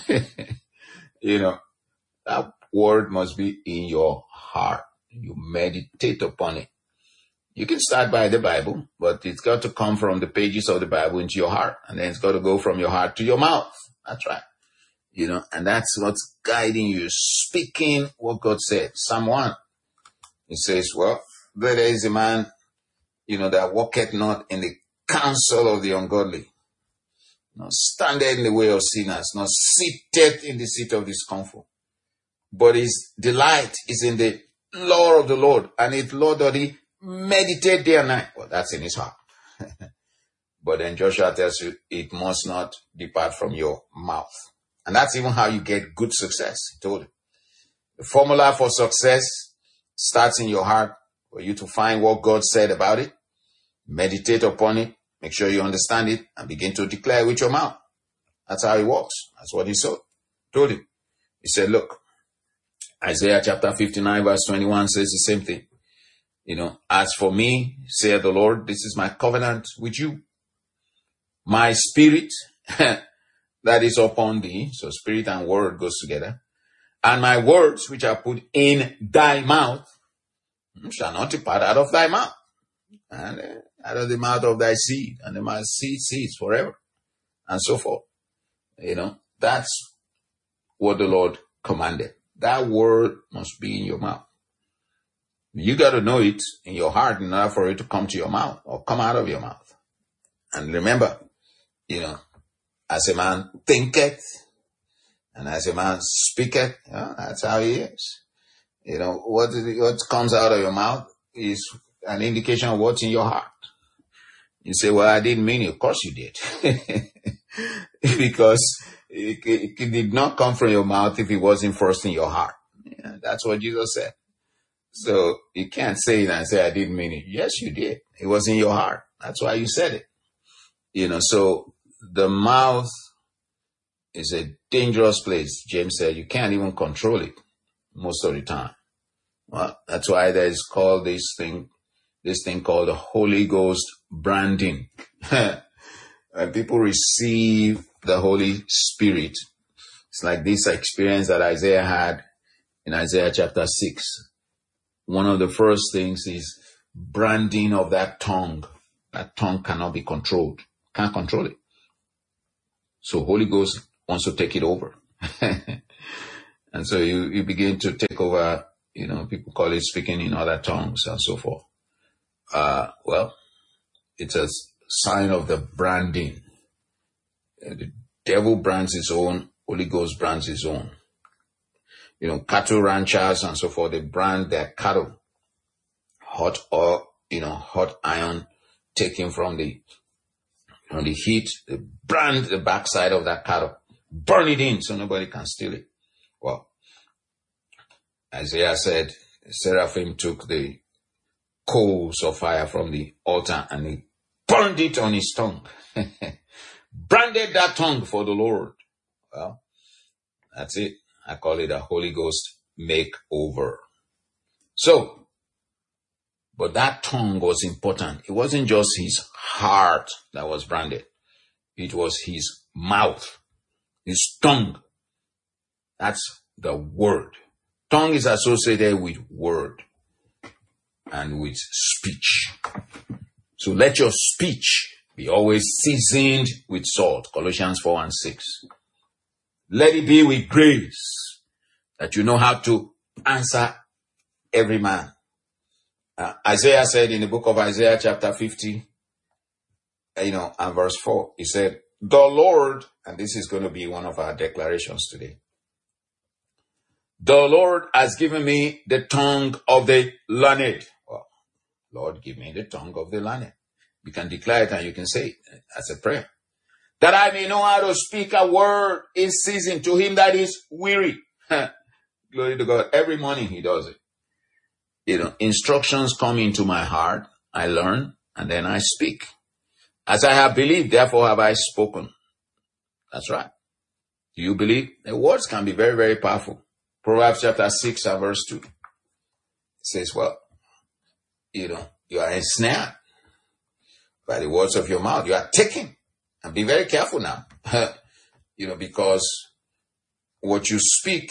That word must be in your heart. You meditate upon it. You can start by the Bible, but it's got to come from the pages of the Bible into your heart. And then it's got to go from your heart to your mouth. That's right. And that's what's guiding you, speaking what God said. Psalm 1, it says, there is a man, that walketh not in the counsel of the ungodly, nor standeth in the way of sinners, nor sitteth in the seat of discomfort. But his delight is in the law of the Lord, and his law doth he meditate day and night. Well, that's in his heart. But then Joshua tells you, it must not depart from your mouth. And that's even how you get good success. He told you. The formula for success starts in your heart, for you to find what God said about it, meditate upon it, make sure you understand it, and begin to declare with your mouth. That's how it works. That's what he told him. He said, look, Isaiah chapter 59 verse 21 says the same thing. As for me, saith the Lord, this is my covenant with you. My spirit that is upon thee. So spirit and word goes together. And my words which I put in thy mouth shall not depart out of thy mouth, and out of the mouth of thy seed, and the my seeds forever, and so forth. That's what the Lord commanded. That word must be in your mouth. You got to know it in your heart in order for it to come to your mouth or come out of your mouth. And remember, as a man thinketh and as a man speaketh, that's how he is. What comes out of your mouth is an indication of what's in your heart. You say, well, I didn't mean it. Of course you did. Because it did not come from your mouth if it wasn't first in your heart. Yeah, that's what Jesus said. So you can't say it and say, I didn't mean it. Yes, you did. It was in your heart. That's why you said it. So the mouth is a dangerous place. James said you can't even control it most of the time. Well, that's why there's called this thing called the Holy Ghost branding. When people receive the Holy Spirit, it's like this experience that Isaiah had in Isaiah chapter 6. One of the first things is branding of that tongue. That tongue cannot be controlled. Can't control it. So Holy Ghost wants to take it over. And so you begin to take over, people call it speaking in other tongues and so forth. Well, it's a sign of the branding. The devil brands his own, Holy Ghost brands his own. Cattle ranchers and so forth, they brand their cattle. Hot iron taken from the heat. They brand the backside of that cattle. Burn it in so nobody can steal it. Well, Isaiah said, Seraphim took the coals of fire from the altar and he burned it on his tongue. Branded that tongue for the Lord. Well, that's it. I call it a Holy Ghost makeover. So, but that tongue was important. It wasn't just his heart that was branded. It was his mouth, his tongue. That's the word. Tongue is associated with word and with speech. So let your speech be always seasoned with salt. Colossians 4:6. Let it be with grace that you know how to answer every man. Isaiah said in the book of Isaiah chapter 50, and verse 4, he said, the Lord, and this is going to be one of our declarations today. The Lord has given me the tongue of the learned. Well, Lord, give me the tongue of the learned. You can declare it and you can say it as a prayer. That I may know how to speak a word in season to him that is weary. Glory to God. Every morning he does it. Instructions come into my heart. I learn and then I speak. As I have believed, therefore have I spoken. That's right. Do you believe? The words can be very, very powerful. Proverbs chapter 6 and verse 2. It says, well, you are ensnared by the words of your mouth. You are taken. And be very careful now, because what you speak,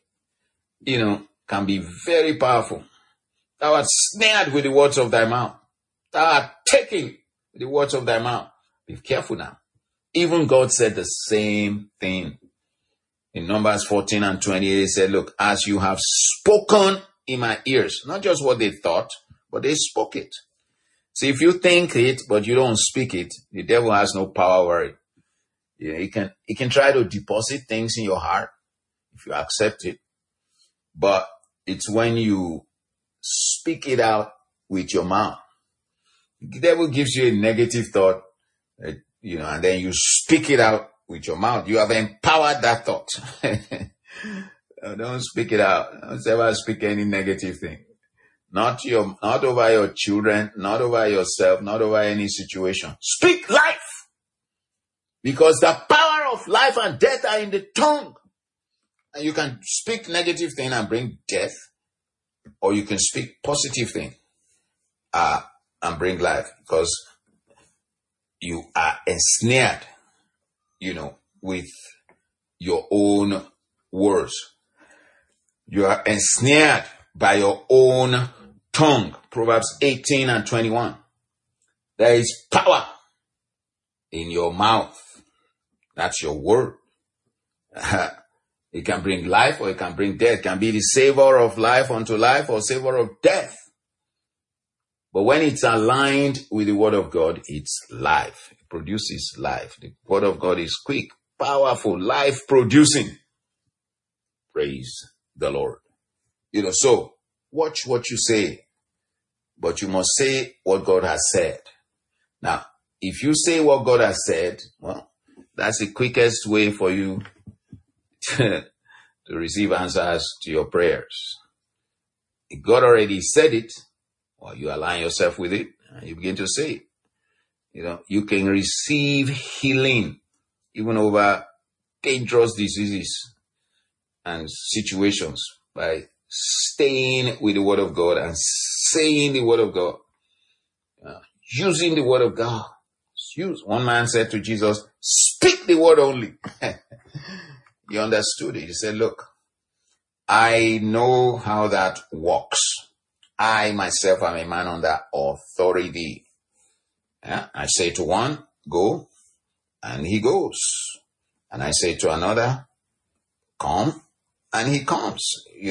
can be very powerful. Thou art snared with the words of thy mouth. Thou art taken with the words of thy mouth. Be careful now. Even God said the same thing. In Numbers 14 and 28, he said, look, as you have spoken in my ears, not just what they thought, but they spoke it. See, if you think it, but you don't speak it, the devil has no power over it. He can try to deposit things in your heart if you accept it. But it's when you speak it out with your mouth. The devil gives you a negative thought, and then you speak it out with your mouth. You have empowered that thought. Don't speak it out. Don't ever speak any negative thing. Not over your children, not over yourself, not over any situation. Speak life. Because the power of life and death are in the tongue. And you can speak negative thing and bring death. Or you can speak positive thing and bring life. Because you are ensnared, with your own words. You are ensnared by your own tongue. Proverbs 18 and 21. There is power in your mouth. That's your word. It can bring life or it can bring death. It can be the savor of life unto life or savor of death But when it's aligned with the word of God, it's life. It produces life. The word of God is quick, powerful, life producing. Praise the Lord. So watch what you say, but you must say what God has said. Now, if you say what God has said, well, that's the quickest way for you to receive answers to your prayers. If God already said it, well, you align yourself with it and you begin to say it. You can receive healing even over dangerous diseases and situations by staying with the word of God and saying the word of God, using the word of God. One man said to Jesus, speak the word only. He understood it. He said, look, I know how that works. I myself am a man under authority. I say to one, go, and he goes. And I say to another, come, and he comes,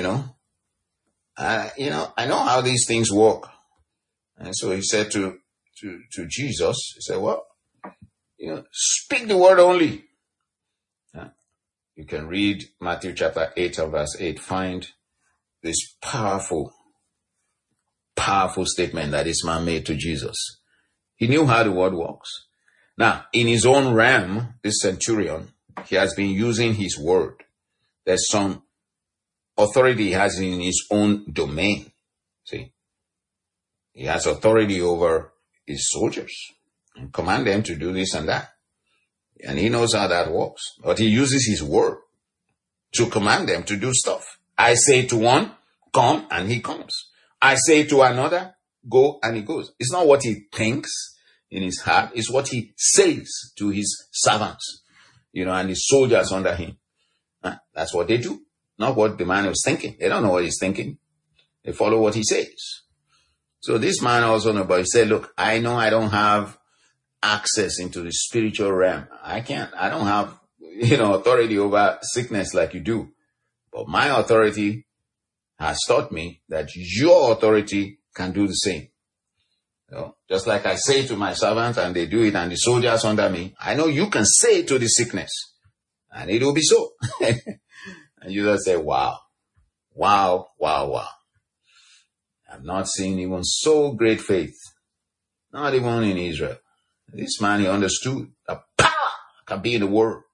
I know how these things work. And so he said to Jesus, he said, well, speak the word only. You can read Matthew chapter 8 and verse 8. Find this powerful statement that this man made to Jesus. He knew how the word works. Now, in his own realm, this centurion, he has been using his word. There's some authority he has in his own domain. See, he has authority over his soldiers and command them to do this and that. And he knows how that works. But he uses his word to command them to do stuff. I say to one, come, and he comes. I say to another, go, and he goes. It's not what he thinks in his heart. It's what he says to his servants, and his soldiers under him. That's what they do. Not what the man was thinking. They don't know what he's thinking. They follow what he says. So this man also knows, but he said, look, I know I don't have access into the spiritual realm. I don't have, authority over sickness like you do. But my authority has taught me that your authority can do the same. Just like I say to my servants and they do it and the soldiers under me, I know you can say to the sickness and it will be so. And you just say, wow. I've not seen even so great faith. Not even in Israel. This man, he understood that power can be in the word.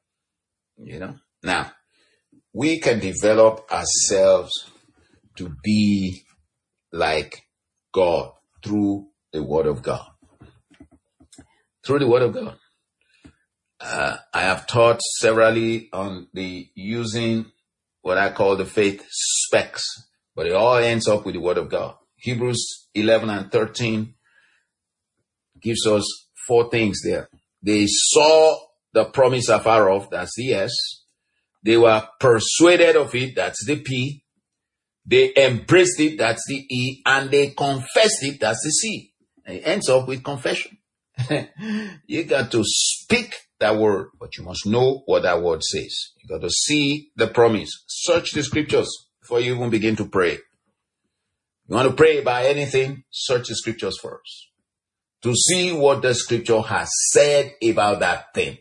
Now, we can develop ourselves to be like God through the word of God. Through the word of God. I have taught severally on the using what I call the faith specs, but it all ends up with the word of God. Hebrews 11 and 13 gives us 4 things there. They saw the promise afar off, that's the S. They were persuaded of it, that's the P. They embraced it, that's the E. And they confessed it, that's the C. And it ends up with confession. You got to speak that word, but you must know what that word says. You got to see the promise. Search the scriptures before you even begin to pray. You want to pray about anything, search the scriptures first to see what the scripture has said about that thing.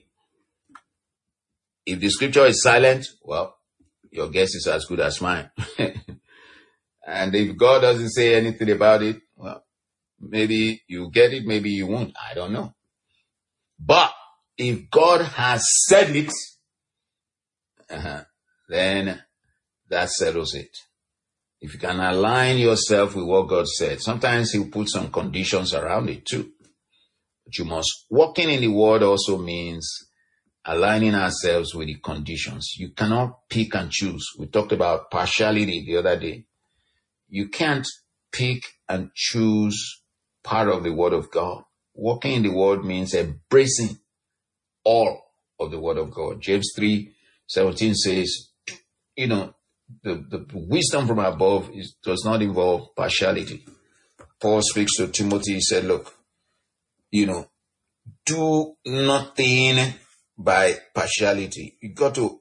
If the scripture is silent, well, your guess is as good as mine. And if God doesn't say anything about it, well, maybe you get it, maybe you won't. I don't know. But if God has said it, then that settles it. If you can align yourself with what God said, sometimes He'll put some conditions around it too. But you must, walking in the word also means aligning ourselves with the conditions. You cannot pick and choose. We talked about partiality the other day. You can't pick and choose part of the word of God. Walking in the word means embracing all of the word of God. James 3:17 says, the wisdom from above does not involve partiality. Paul speaks to Timothy. He said, look, do nothing by partiality. You got to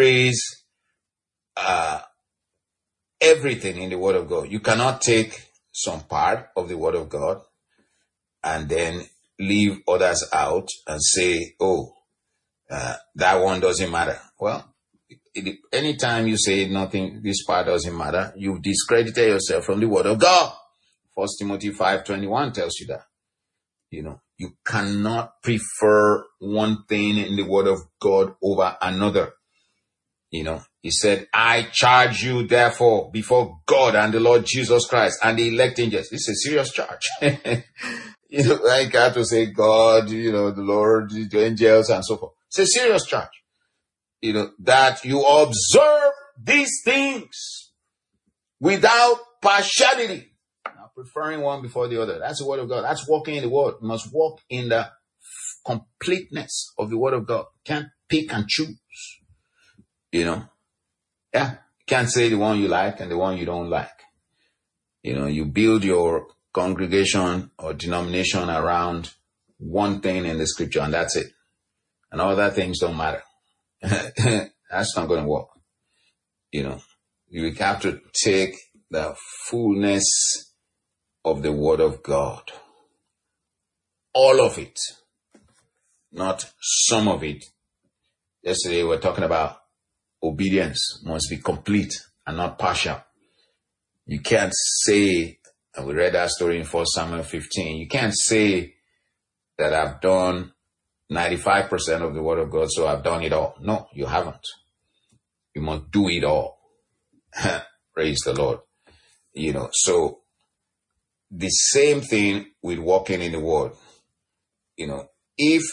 embrace everything in the word of God. You cannot take some part of the word of God and then leave others out and say, that one doesn't matter. Well, anytime you say nothing, this part doesn't matter, you've discredited yourself from the word of God. 1 Timothy 5:21 tells you that. You cannot prefer one thing in the word of God over another. He said, I charge you therefore before God and the Lord Jesus Christ and the elect angels. This is a serious charge. I got to say God, the Lord, the angels and so forth. It's a serious charge. That you observe these things without partiality. Now, preferring one before the other. That's the word of God. That's walking in the word. You must walk in the completeness of the word of God. Can't pick and choose. You can't say the one you like and the one you don't like. You build your congregation or denomination around one thing in the scripture and that's it. And other things don't matter. That's not going to work. You have to take the fullness of the word of God. All of it. Not some of it. Yesterday we were talking about obedience must be complete and not partial. You can't say, and we read that story in 1 Samuel 15, you can't say that I've done 95% of the word of God, so I've done it all. No, you haven't. You must do it all. Praise the Lord. So the same thing with walking in the word. If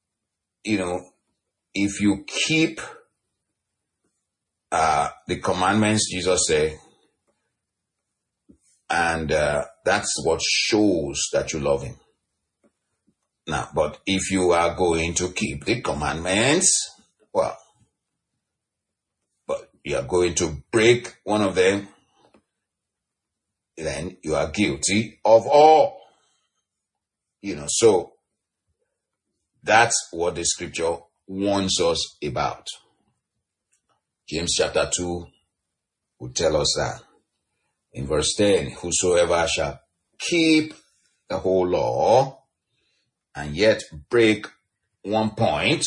you keep the commandments Jesus said, and that's what shows that you love him. Now, but if you are going to keep the commandments, but you are going to break one of them, then you are guilty of all. So that's what the scripture warns us about. James chapter 2 will tell us that. In verse 10, whosoever shall keep the whole law and yet break one point,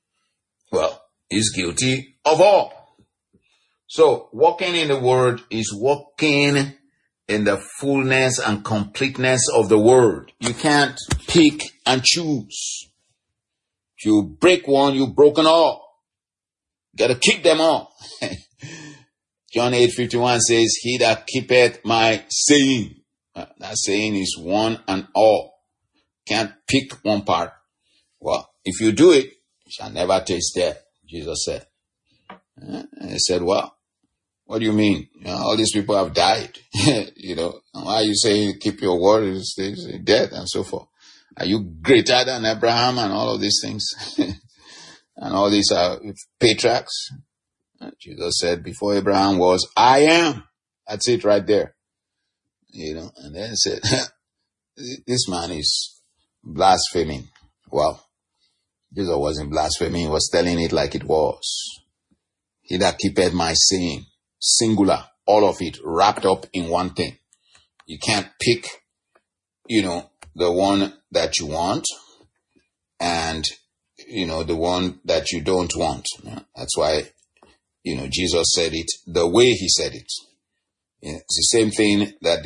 is guilty of all. So walking in the word is walking in the fullness and completeness of the word. You can't pick and choose. If you break one, you've broken all. You got to keep them all. John 8:51 says, he that keepeth my saying. That saying is one and all. Can't pick one part. Well, if you do it, you shall never taste death, Jesus said. And he said, well, what do you mean? All these people have died. Why are you saying keep your word is death and so forth? Are you greater than Abraham and all of these things? And all these are patriarchs? Jesus said, before Abraham was, I am. That's it right there. And then he said, this man is blaspheming. Well, Jesus wasn't blaspheming. He was telling it like it was. He that keepeth my saying, singular, all of it wrapped up in one thing. You can't pick, the one that you want and, the one that you don't want. That's why, Jesus said it the way he said it. It's the same thing that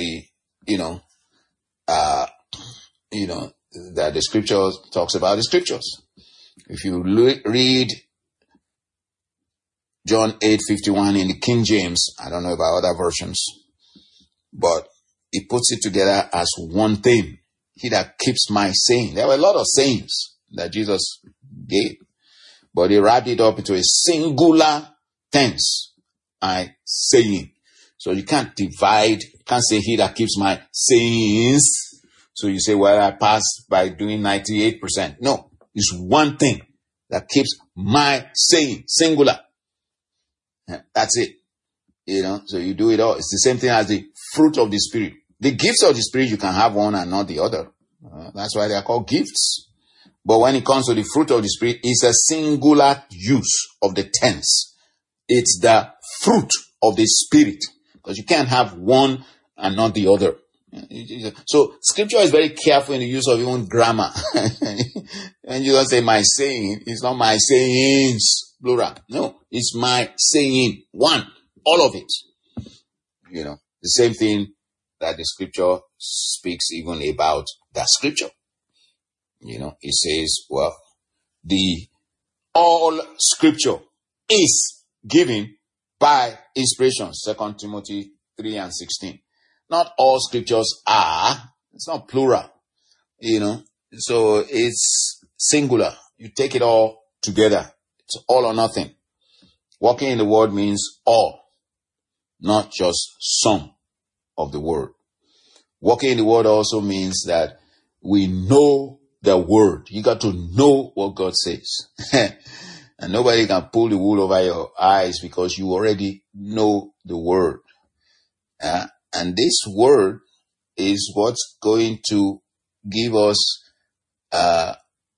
that the scripture talks about the scriptures. If you read John 8:51 in the King James, I don't know about other versions, but it puts it together as one thing. He that keeps my saying. There were a lot of sayings that Jesus gave, but he wrapped it up into a singular tense. I saying. So you can't divide, can't say he that keeps my sayings. So you say, well, I passed by doing 98%. No, it's one thing that keeps my saying, singular. That's it. So you do it all. It's the same thing as the fruit of the Spirit. The gifts of the Spirit, you can have one and not the other. That's why they are called gifts. But when it comes to the fruit of the Spirit, it's a singular use of the tense. It's the fruit of the Spirit. Because you can't have one and not the other. So scripture is very careful in the use of even grammar. And you don't say my saying, it's not my sayings, plural. No, it's my saying. One, all of it. The same thing that the scripture speaks even about that scripture. It says, well, all scripture is given by inspiration. 2 Timothy 3:16. Not all scriptures are. It's not plural. So it's singular. You take it all together. It's all or nothing. Walking in the word means all, not just some of the word. Walking in the word also means that we know the word. You got to know what God says. And nobody can pull the wool over your eyes because you already know the word. And this word is what's going to give us, that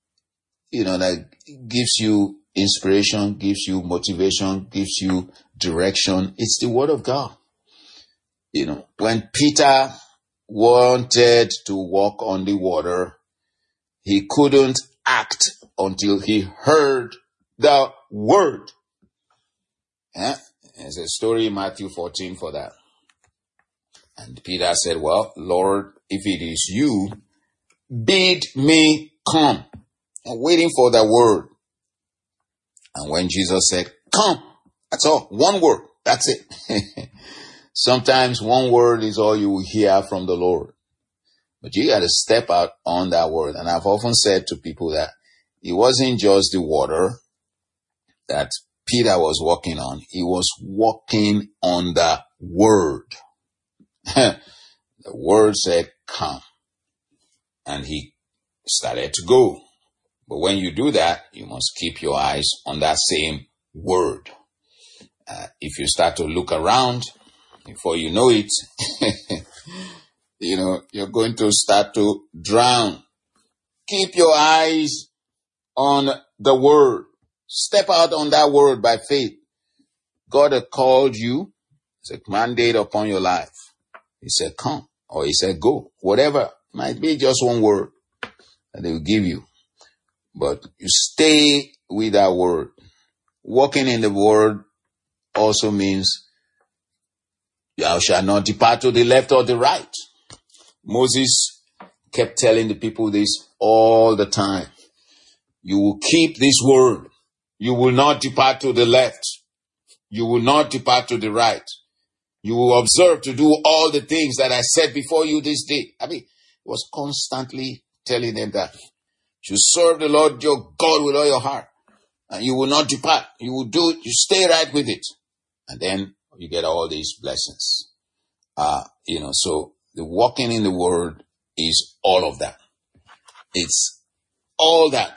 gives you inspiration, gives you motivation, gives you direction. It's the word of God. When Peter wanted to walk on the water, he couldn't act until he heard the word. There's a story in Matthew 14 for that. And Peter said, well, Lord, if it is you, bid me come. I'm waiting for the word. And when Jesus said, come, that's all. One word. That's it. Sometimes one word is all you will hear from the Lord. But you got to step out on that word. And I've often said to people that it wasn't just the water that Peter was walking on. He was walking on the word. The word said, come. And he started to go. But when you do that, you must keep your eyes on that same word. If you start to look around, before you know it, you're going to start to drown. Keep your eyes on the word. Step out on that word by faith. God had called you. It's a mandate upon your life. He said, come, or he said, go, whatever. Might be just one word that they will give you. But you stay with that word. Walking in the word also means thou shalt not depart to the left or the right. Moses kept telling the people this all the time. You will keep this word. You will not depart to the left. You will not depart to the right. You will observe to do all the things that I said before you this day. He was constantly telling them that. You serve the Lord your God with all your heart. And you will not depart. You will do it. You stay right with it. And then you get all these blessings. So the walking in the word is all of that. It's all that,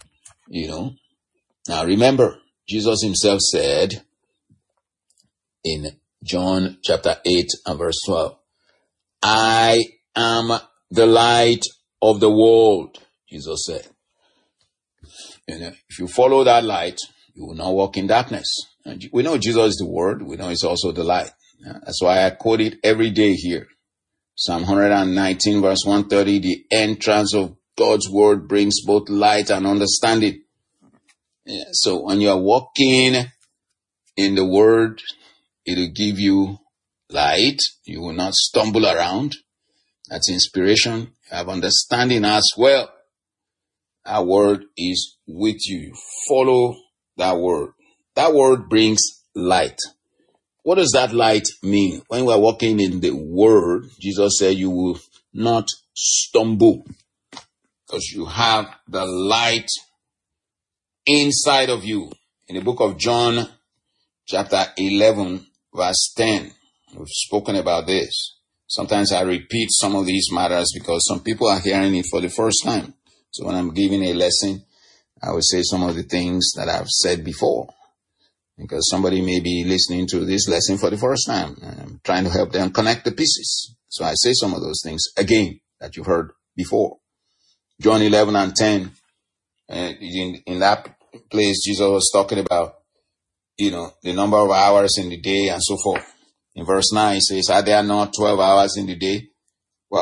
Now remember, Jesus himself said in John chapter 8 and verse 12, I am the light of the world, Jesus said. If you follow that light, you will not walk in darkness. And we know Jesus is the word. We know he's also the light. That's why I quote it every day here. Psalm 119 verse 130, the entrance of God's word brings both light and understanding. So when you are walking in the word, it will give you light. You will not stumble around. That's inspiration. You have understanding as well. That word is with you. Follow that word. That word brings light. What does that light mean? When we are walking in the word, Jesus said you will not stumble because you have the light inside of you. In the book of John, chapter 11, verse 10, we've spoken about this. Sometimes I repeat some of these matters because some people are hearing it for the first time. So when I'm giving a lesson, I will say some of the things that I've said before. Because somebody may be listening to this lesson for the first time. I'm trying to help them connect the pieces. So I say some of those things again that you've heard before. John 11 and 10. In that place, Jesus was talking about, the number of hours in the day and so forth. In verse 9, he says, are there not 12 hours in the day?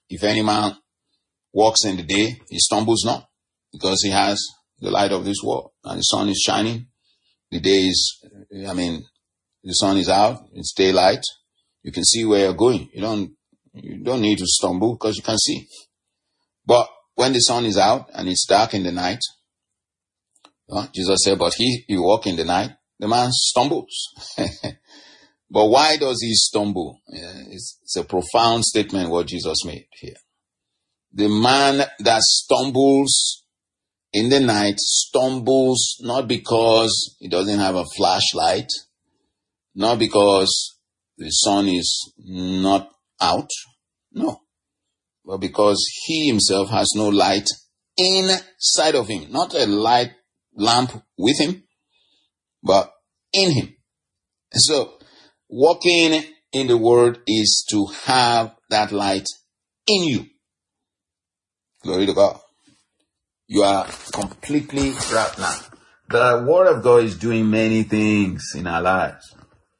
if any man walks in the day, he stumbles not, because he has the light of this world, and the sun is shining. The day is, the sun is out, it's daylight. You can see where you're going. You don't need to stumble because you can see. But when the sun is out and it's dark in the night, Jesus said, but he walk in the night, the man stumbles. But why does he stumble? It's a profound statement what Jesus made here. The man that stumbles in the night stumbles not because he doesn't have a flashlight, not because the sun is not out, no, but because he himself has no light inside of him, not a light lamp with him, but in him. So walking in the word is to have that light in you. Glory to God. You are completely wrapped now. The word of God is doing many things in our lives.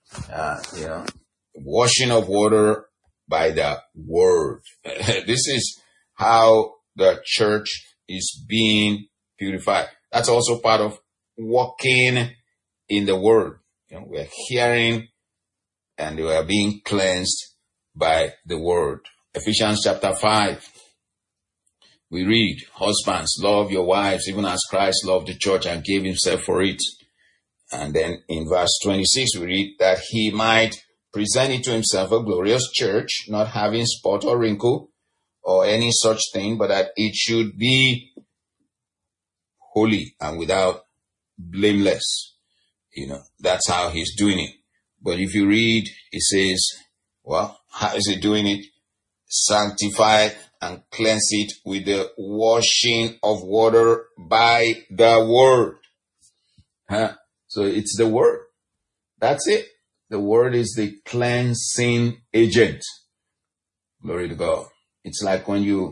Washing of water by the word. This is how the church is being purified. That's also part of walking in the word. We're hearing and we are being cleansed by the word. Ephesians chapter 5. We read, husbands, love your wives, even as Christ loved the church and gave himself for it. And then in verse 26, we read that he might present it to himself a glorious church, not having spot or wrinkle or any such thing, but that it should be holy and without blameless. That's how he's doing it. But if you read, it says, well, how is he doing it? Sanctify and cleanse it with the washing of water by the word. So it's the word. That's it. The word is the cleansing agent. Glory to God. It's like when you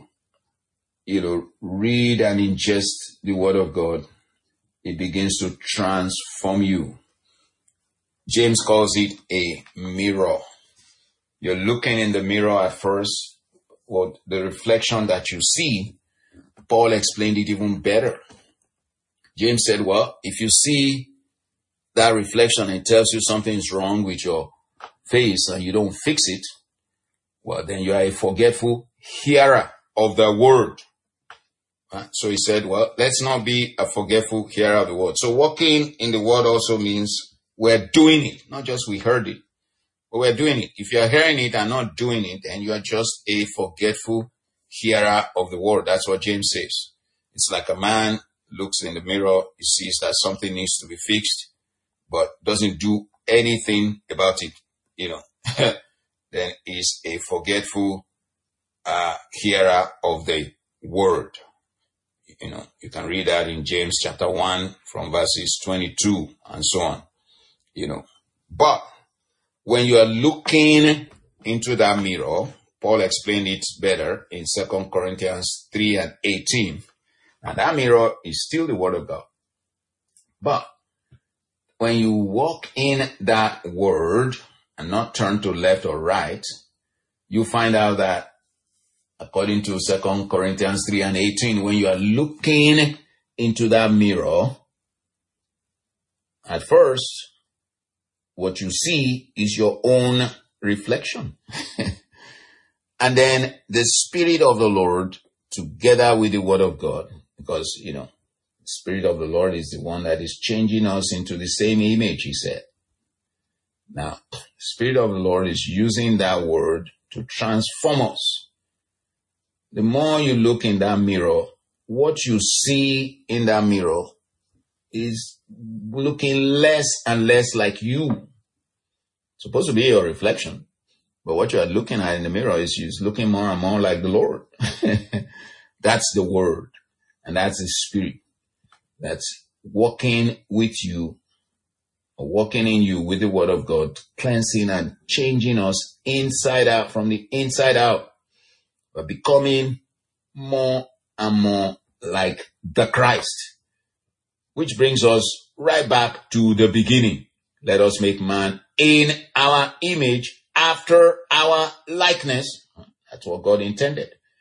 read and ingest the word of God, it begins to transform you. James calls it a mirror. You're looking in the mirror at first. What the reflection that you see, Paul explained it even better. James said, well, if you see that reflection and it tells you something is wrong with your face and you don't fix it, well, then you are a forgetful hearer of the word. So he said, well, let's not be a forgetful hearer of the word. So walking in the word also means we're doing it, not just we heard it. But we're doing it. If you're hearing it and not doing it, then you are just a forgetful hearer of the word. That's what James says. It's like a man looks in the mirror, he sees that something needs to be fixed, but doesn't do anything about it, then is a forgetful hearer of the word. You can read that in James chapter 1 from verses 22 and so on. But when you are looking into that mirror, Paul explained it better in 2 Corinthians 3 and 18. And that mirror is still the word of God. But when you walk in that word and not turn to left or right, you find out that according to 2 Corinthians 3 and 18, when you are looking into that mirror, at first, what you see is your own reflection. And then the Spirit of the Lord together with the Word of God, because, the Spirit of the Lord is the one that is changing us into the same image, he said. Now, the Spirit of the Lord is using that Word to transform us. The more you look in that mirror, what you see in that mirror is looking less and less like you. It's supposed to be your reflection. But what you are looking at in the mirror is looking more and more like the Lord. That's the word. And that's the Spirit. That's walking with you, or walking in you with the word of God, cleansing and changing us inside out, from the inside out, but becoming more and more like the Christ. Which brings us right back to the beginning. Let us make man in our image, after our likeness. That's what God intended.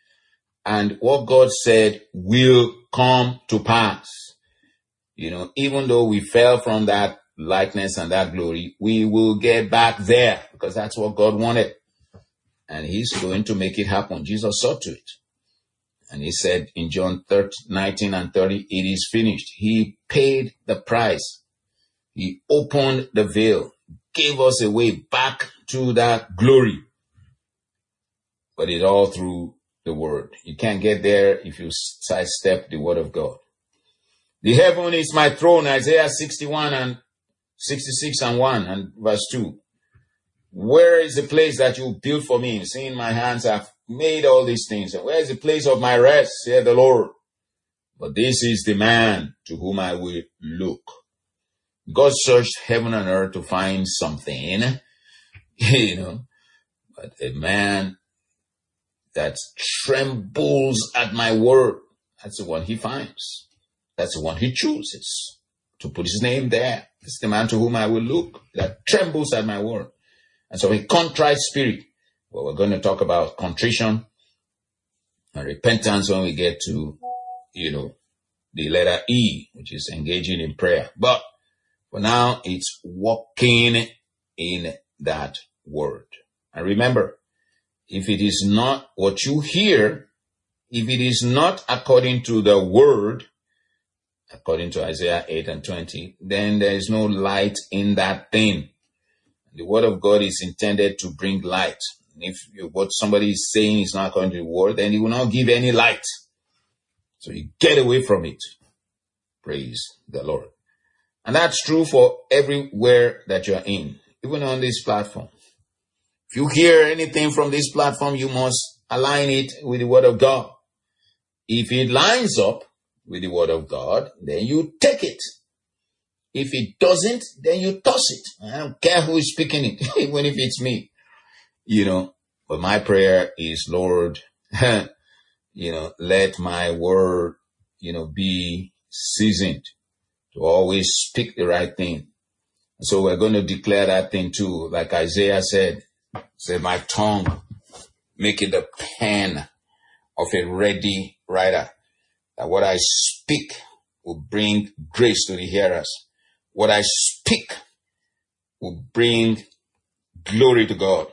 And what God said will come to pass. Even though we fell from that likeness and that glory, we will get back there because that's what God wanted. And he's going to make it happen. Jesus saw to it. And he said in John 19 and 30, it is finished. He paid the price. He opened the veil, gave us a way back to that glory. But it's all through the word. You can't get there if you sidestep the word of God. The heaven is my throne, Isaiah 61 and 66 and 1 and verse 2. Where is the place that you built for me? Seeing my hands have made all these things. And where is the place of my rest? Said the Lord. But this is the man to whom I will look. God searched heaven and earth to find something, but a man that trembles at my word, that's the one he finds. That's the one he chooses to put his name there. It's the man to whom I will look, that trembles at my word. And so a contrite spirit. Well, we're going to talk about contrition and repentance when we get to, the letter E, which is engaging in prayer. But for now, it's walking in that word. And remember, if it is not what you hear, if it is not according to the word, according to Isaiah 8 and 20, then there is no light in that thing. The word of God is intended to bring light. If what somebody is saying is not according to the word, then it will not give any light. So you get away from it. Praise the Lord. And that's true for everywhere that you're in, even on this platform. If you hear anything from this platform, you must align it with the word of God. If it lines up with the word of God, then you take it. If it doesn't, then you toss it. I don't care who is speaking it, even if it's me. But my prayer is, Lord, let my word, be seasoned to always speak the right thing. So we're going to declare that thing too. Like Isaiah said, my tongue, make it the pen of a ready writer. That what I speak will bring grace to the hearers. What I speak will bring glory to God.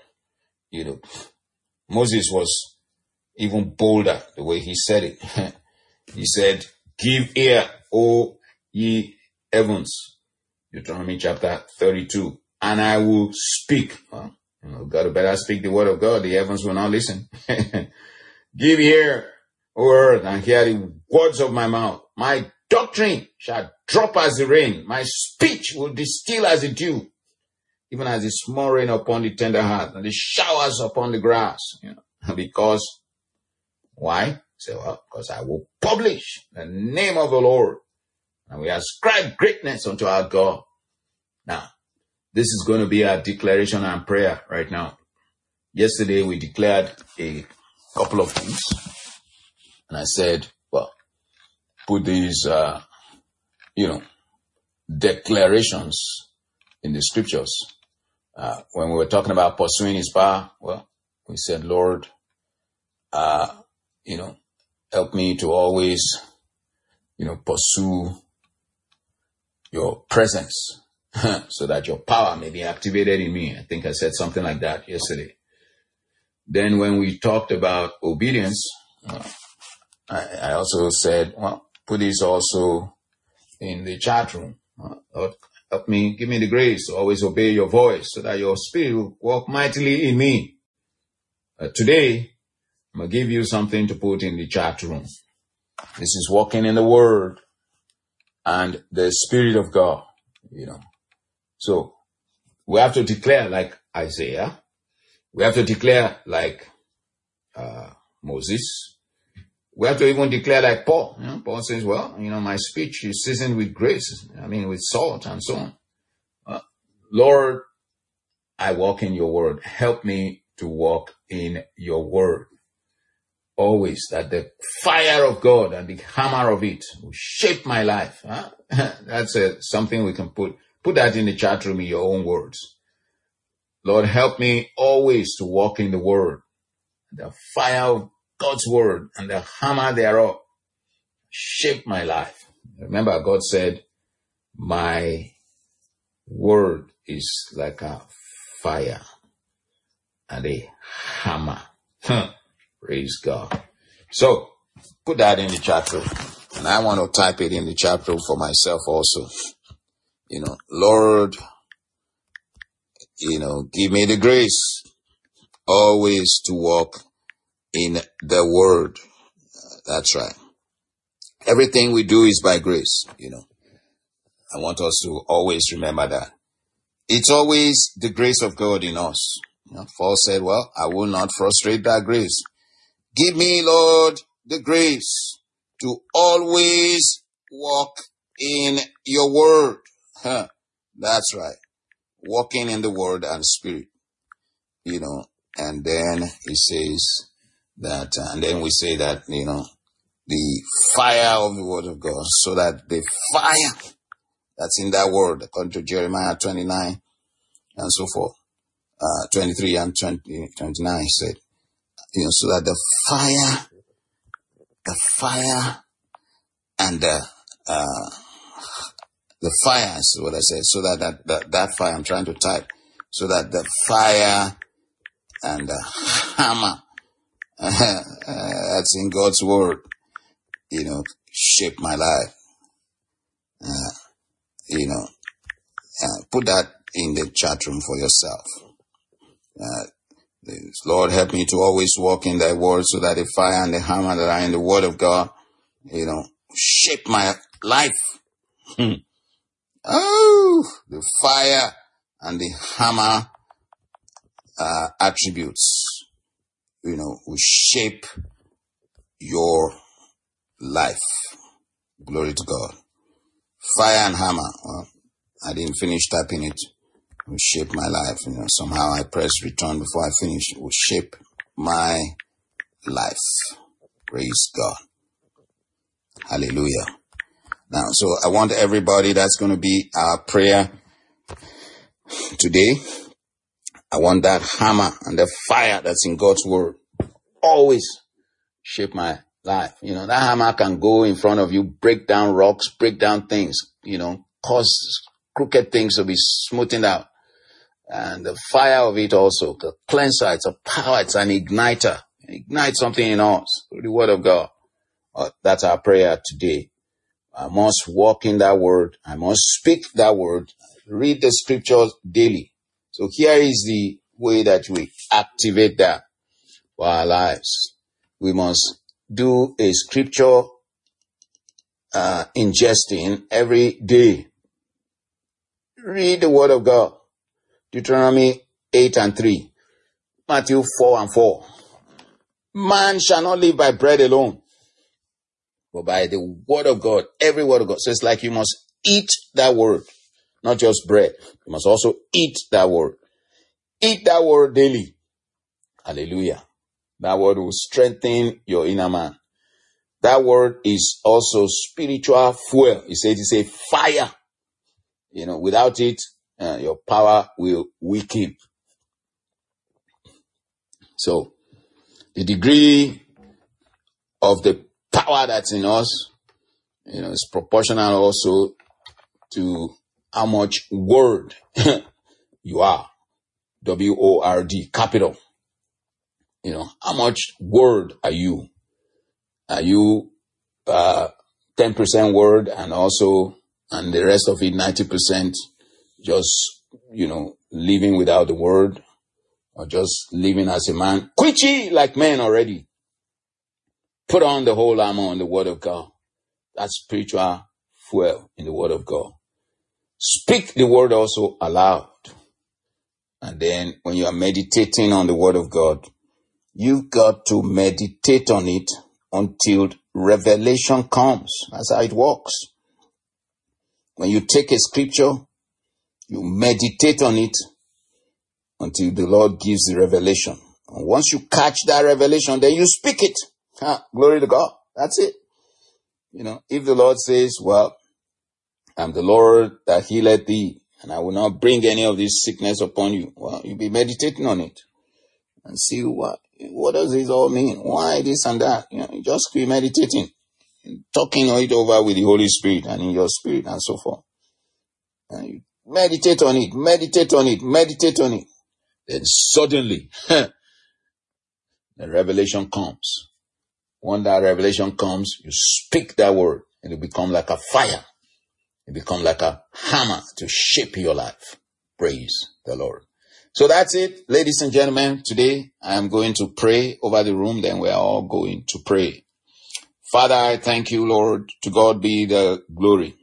Moses was even bolder the way he said it. He said, give ear, O ye heavens. Deuteronomy chapter 32. And I will speak. Well, God better speak the word of God. The heavens will not listen. Give ear, O earth, and hear the words of my mouth. My doctrine shall drop as the rain. My speech will distill as the dew, even as the small rain upon the tender heart and the showers upon the grass. Because, why? Say, because I will publish the name of the Lord, and we ascribe greatness unto our God. Now, this is going to be our declaration and prayer right now. Yesterday, we declared a couple of things, and I said, put these, declarations in the scriptures. When we were talking about pursuing his power, we said, Lord, help me to always, pursue your presence so that your power may be activated in me. I think I said something like that yesterday. Then when we talked about obedience, I also said, put this also in the chat room. Lord, help me, give me the grace to always obey your voice so that your spirit will walk mightily in me. Today, I'm going to give you something to put in the chat room. This is walking in the word and the Spirit of God, So we have to declare like Isaiah. We have to declare like Moses. We have to even declare like Paul. Paul says, my speech is seasoned with grace. With salt and so on. Lord, I walk in your word. Help me to walk in your word. Always that the fire of God and the hammer of it will shape my life. That's something we can put that in the chat room in your own words. Lord, help me always to walk in the word. The fire of God's word and the hammer thereof shape my life. Remember, God said, my word is like a fire and a hammer. Praise God. So, put that in the chat room. And I want to type it in the chat room for myself also. Lord, give me the grace always to walk in the word. That's right. Everything we do is by grace, I want us to always remember that. It's always the grace of God in us. Paul said, well, I will not frustrate that grace. Give me, Lord, the grace to always walk in your word. That's right. Walking in the word and spirit, and then he says that, and then we say that, the fire of the word of God, so that the fire that's in that word, according to Jeremiah 29 and so forth, 23 and 29, he said, so that the fire and the fire is what I said, so that fire, I'm trying to type, so that the fire and the hammer that's in God's word, shape my life. Put that in the chat room for yourself. Lord, help me to always walk in thy word, so that the fire and the hammer that are in the word of God, shape my life. Oh, the fire and the hammer attributes, will shape your life. Glory to God. Fire and hammer. Well, I didn't finish typing it. Will shape my life. Somehow I pressed return before I finish. It will shape my life. Praise God. Hallelujah. Now, so I want everybody, that's going to be our prayer today. I want that hammer and the fire that's in God's word always shape my life. That hammer can go in front of you, break down rocks, break down things, cause crooked things to be smoothened out. And the fire of it also, the cleanser, it's a power, it's an igniter. Ignite something in us through the word of God. That's our prayer today. I must walk in that word. I must speak that word. Read the scriptures daily. So here is the way that we activate that for our lives. We must do a scripture ingesting every day. Read the word of God. Deuteronomy 8:3. Matthew 4:4. Man shall not live by bread alone, but by the word of God, every word of God. So it's like you must eat that word, not just bread. You must also eat that word. Eat that word daily. Hallelujah. That word will strengthen your inner man. That word is also spiritual fuel. He said it's a fire. Without it, your power will weaken. So, the degree of the power that's in us, is proportional also to how much word you are. W-O-R-D, capital. How much word are you? Are you 10% word and the rest of it 90% just, living without the word, or just living as a man? Quit ye like men already. Put on the whole armor on the word of God. That's spiritual fuel in the word of God. Speak the word also aloud. And then when you are meditating on the word of God, you've got to meditate on it until revelation comes. That's how it works. When you take a scripture, you meditate on it until the Lord gives the revelation. And once you catch that revelation, then you speak it. Glory to God. That's it. If the Lord says, well, I'm the Lord that healeth thee, and I will not bring any of this sickness upon you, well, you'll be meditating on it and see what, what does this all mean? Why this and that? You just be meditating, talking it over with the Holy Spirit and in your spirit and so forth. And you meditate on it, meditate on it, meditate on it. Then suddenly, the revelation comes. When that revelation comes, you speak that word and it become like a fire. It become like a hammer to shape your life. Praise the Lord. So that's it, ladies and gentlemen. Today I am going to pray over the room. Then we are all going to pray. Father, I thank you, Lord. To God be the glory.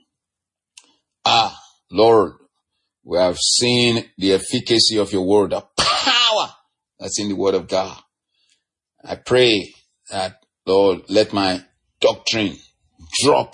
Lord, we have seen the efficacy of your word, the power that's in the word of God. I pray that, Lord, let my doctrine drop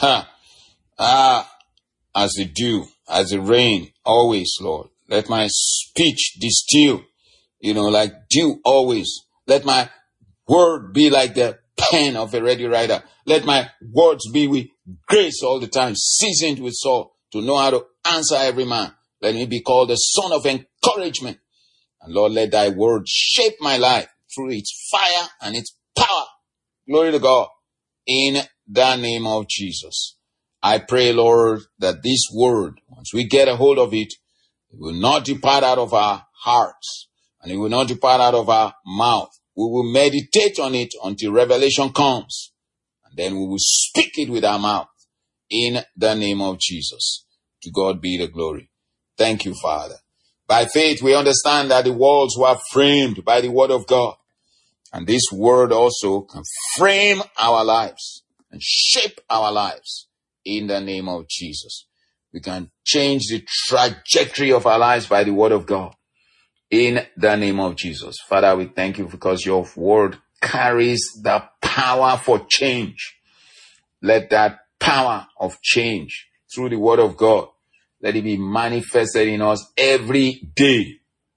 as the dew, as the rain, always, Lord. Let my speech distill, like dew always. Let my word be like the pen of a ready writer. Let my words be with grace all the time, seasoned with salt, to know how to answer every man. Let me be called the son of encouragement. And Lord, let thy word shape my life through its fire and its power. Glory to God. In the name of Jesus. I pray, Lord, that this word, once we get a hold of it, it will not depart out of our hearts and it will not depart out of our mouth. We will meditate on it until revelation comes. And then we will speak it with our mouth in the name of Jesus. To God be the glory. Thank you, Father. By faith, we understand that the worlds were framed by the word of God. And this word also can frame our lives and shape our lives in the name of Jesus. We can change the trajectory of our lives by the word of God in the name of Jesus. Father, we thank you because your word carries the power for change. Let that power of change through the word of God, let it be manifested in us every day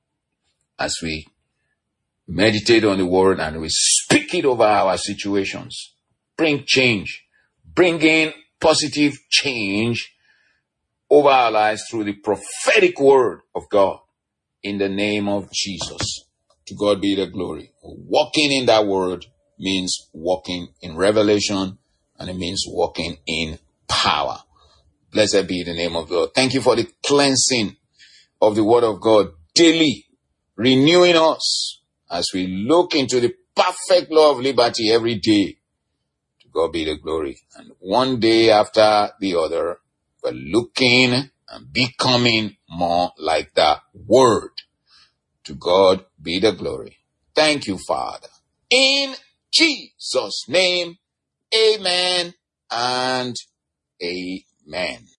as we meditate on the word and we speak it over our situations. Bring change. Bring in positive change over our lives through the prophetic word of God in the name of Jesus. To God be the glory. Walking in that word means walking in revelation and it means walking in power. Blessed be the name of the Lord. Thank you for the cleansing of the word of God daily, renewing us as we look into the perfect law of liberty every day. To God be the glory. And one day after the other, we're looking and becoming more like the word. To God be the glory. Thank you, Father. In Jesus' name, amen and amen.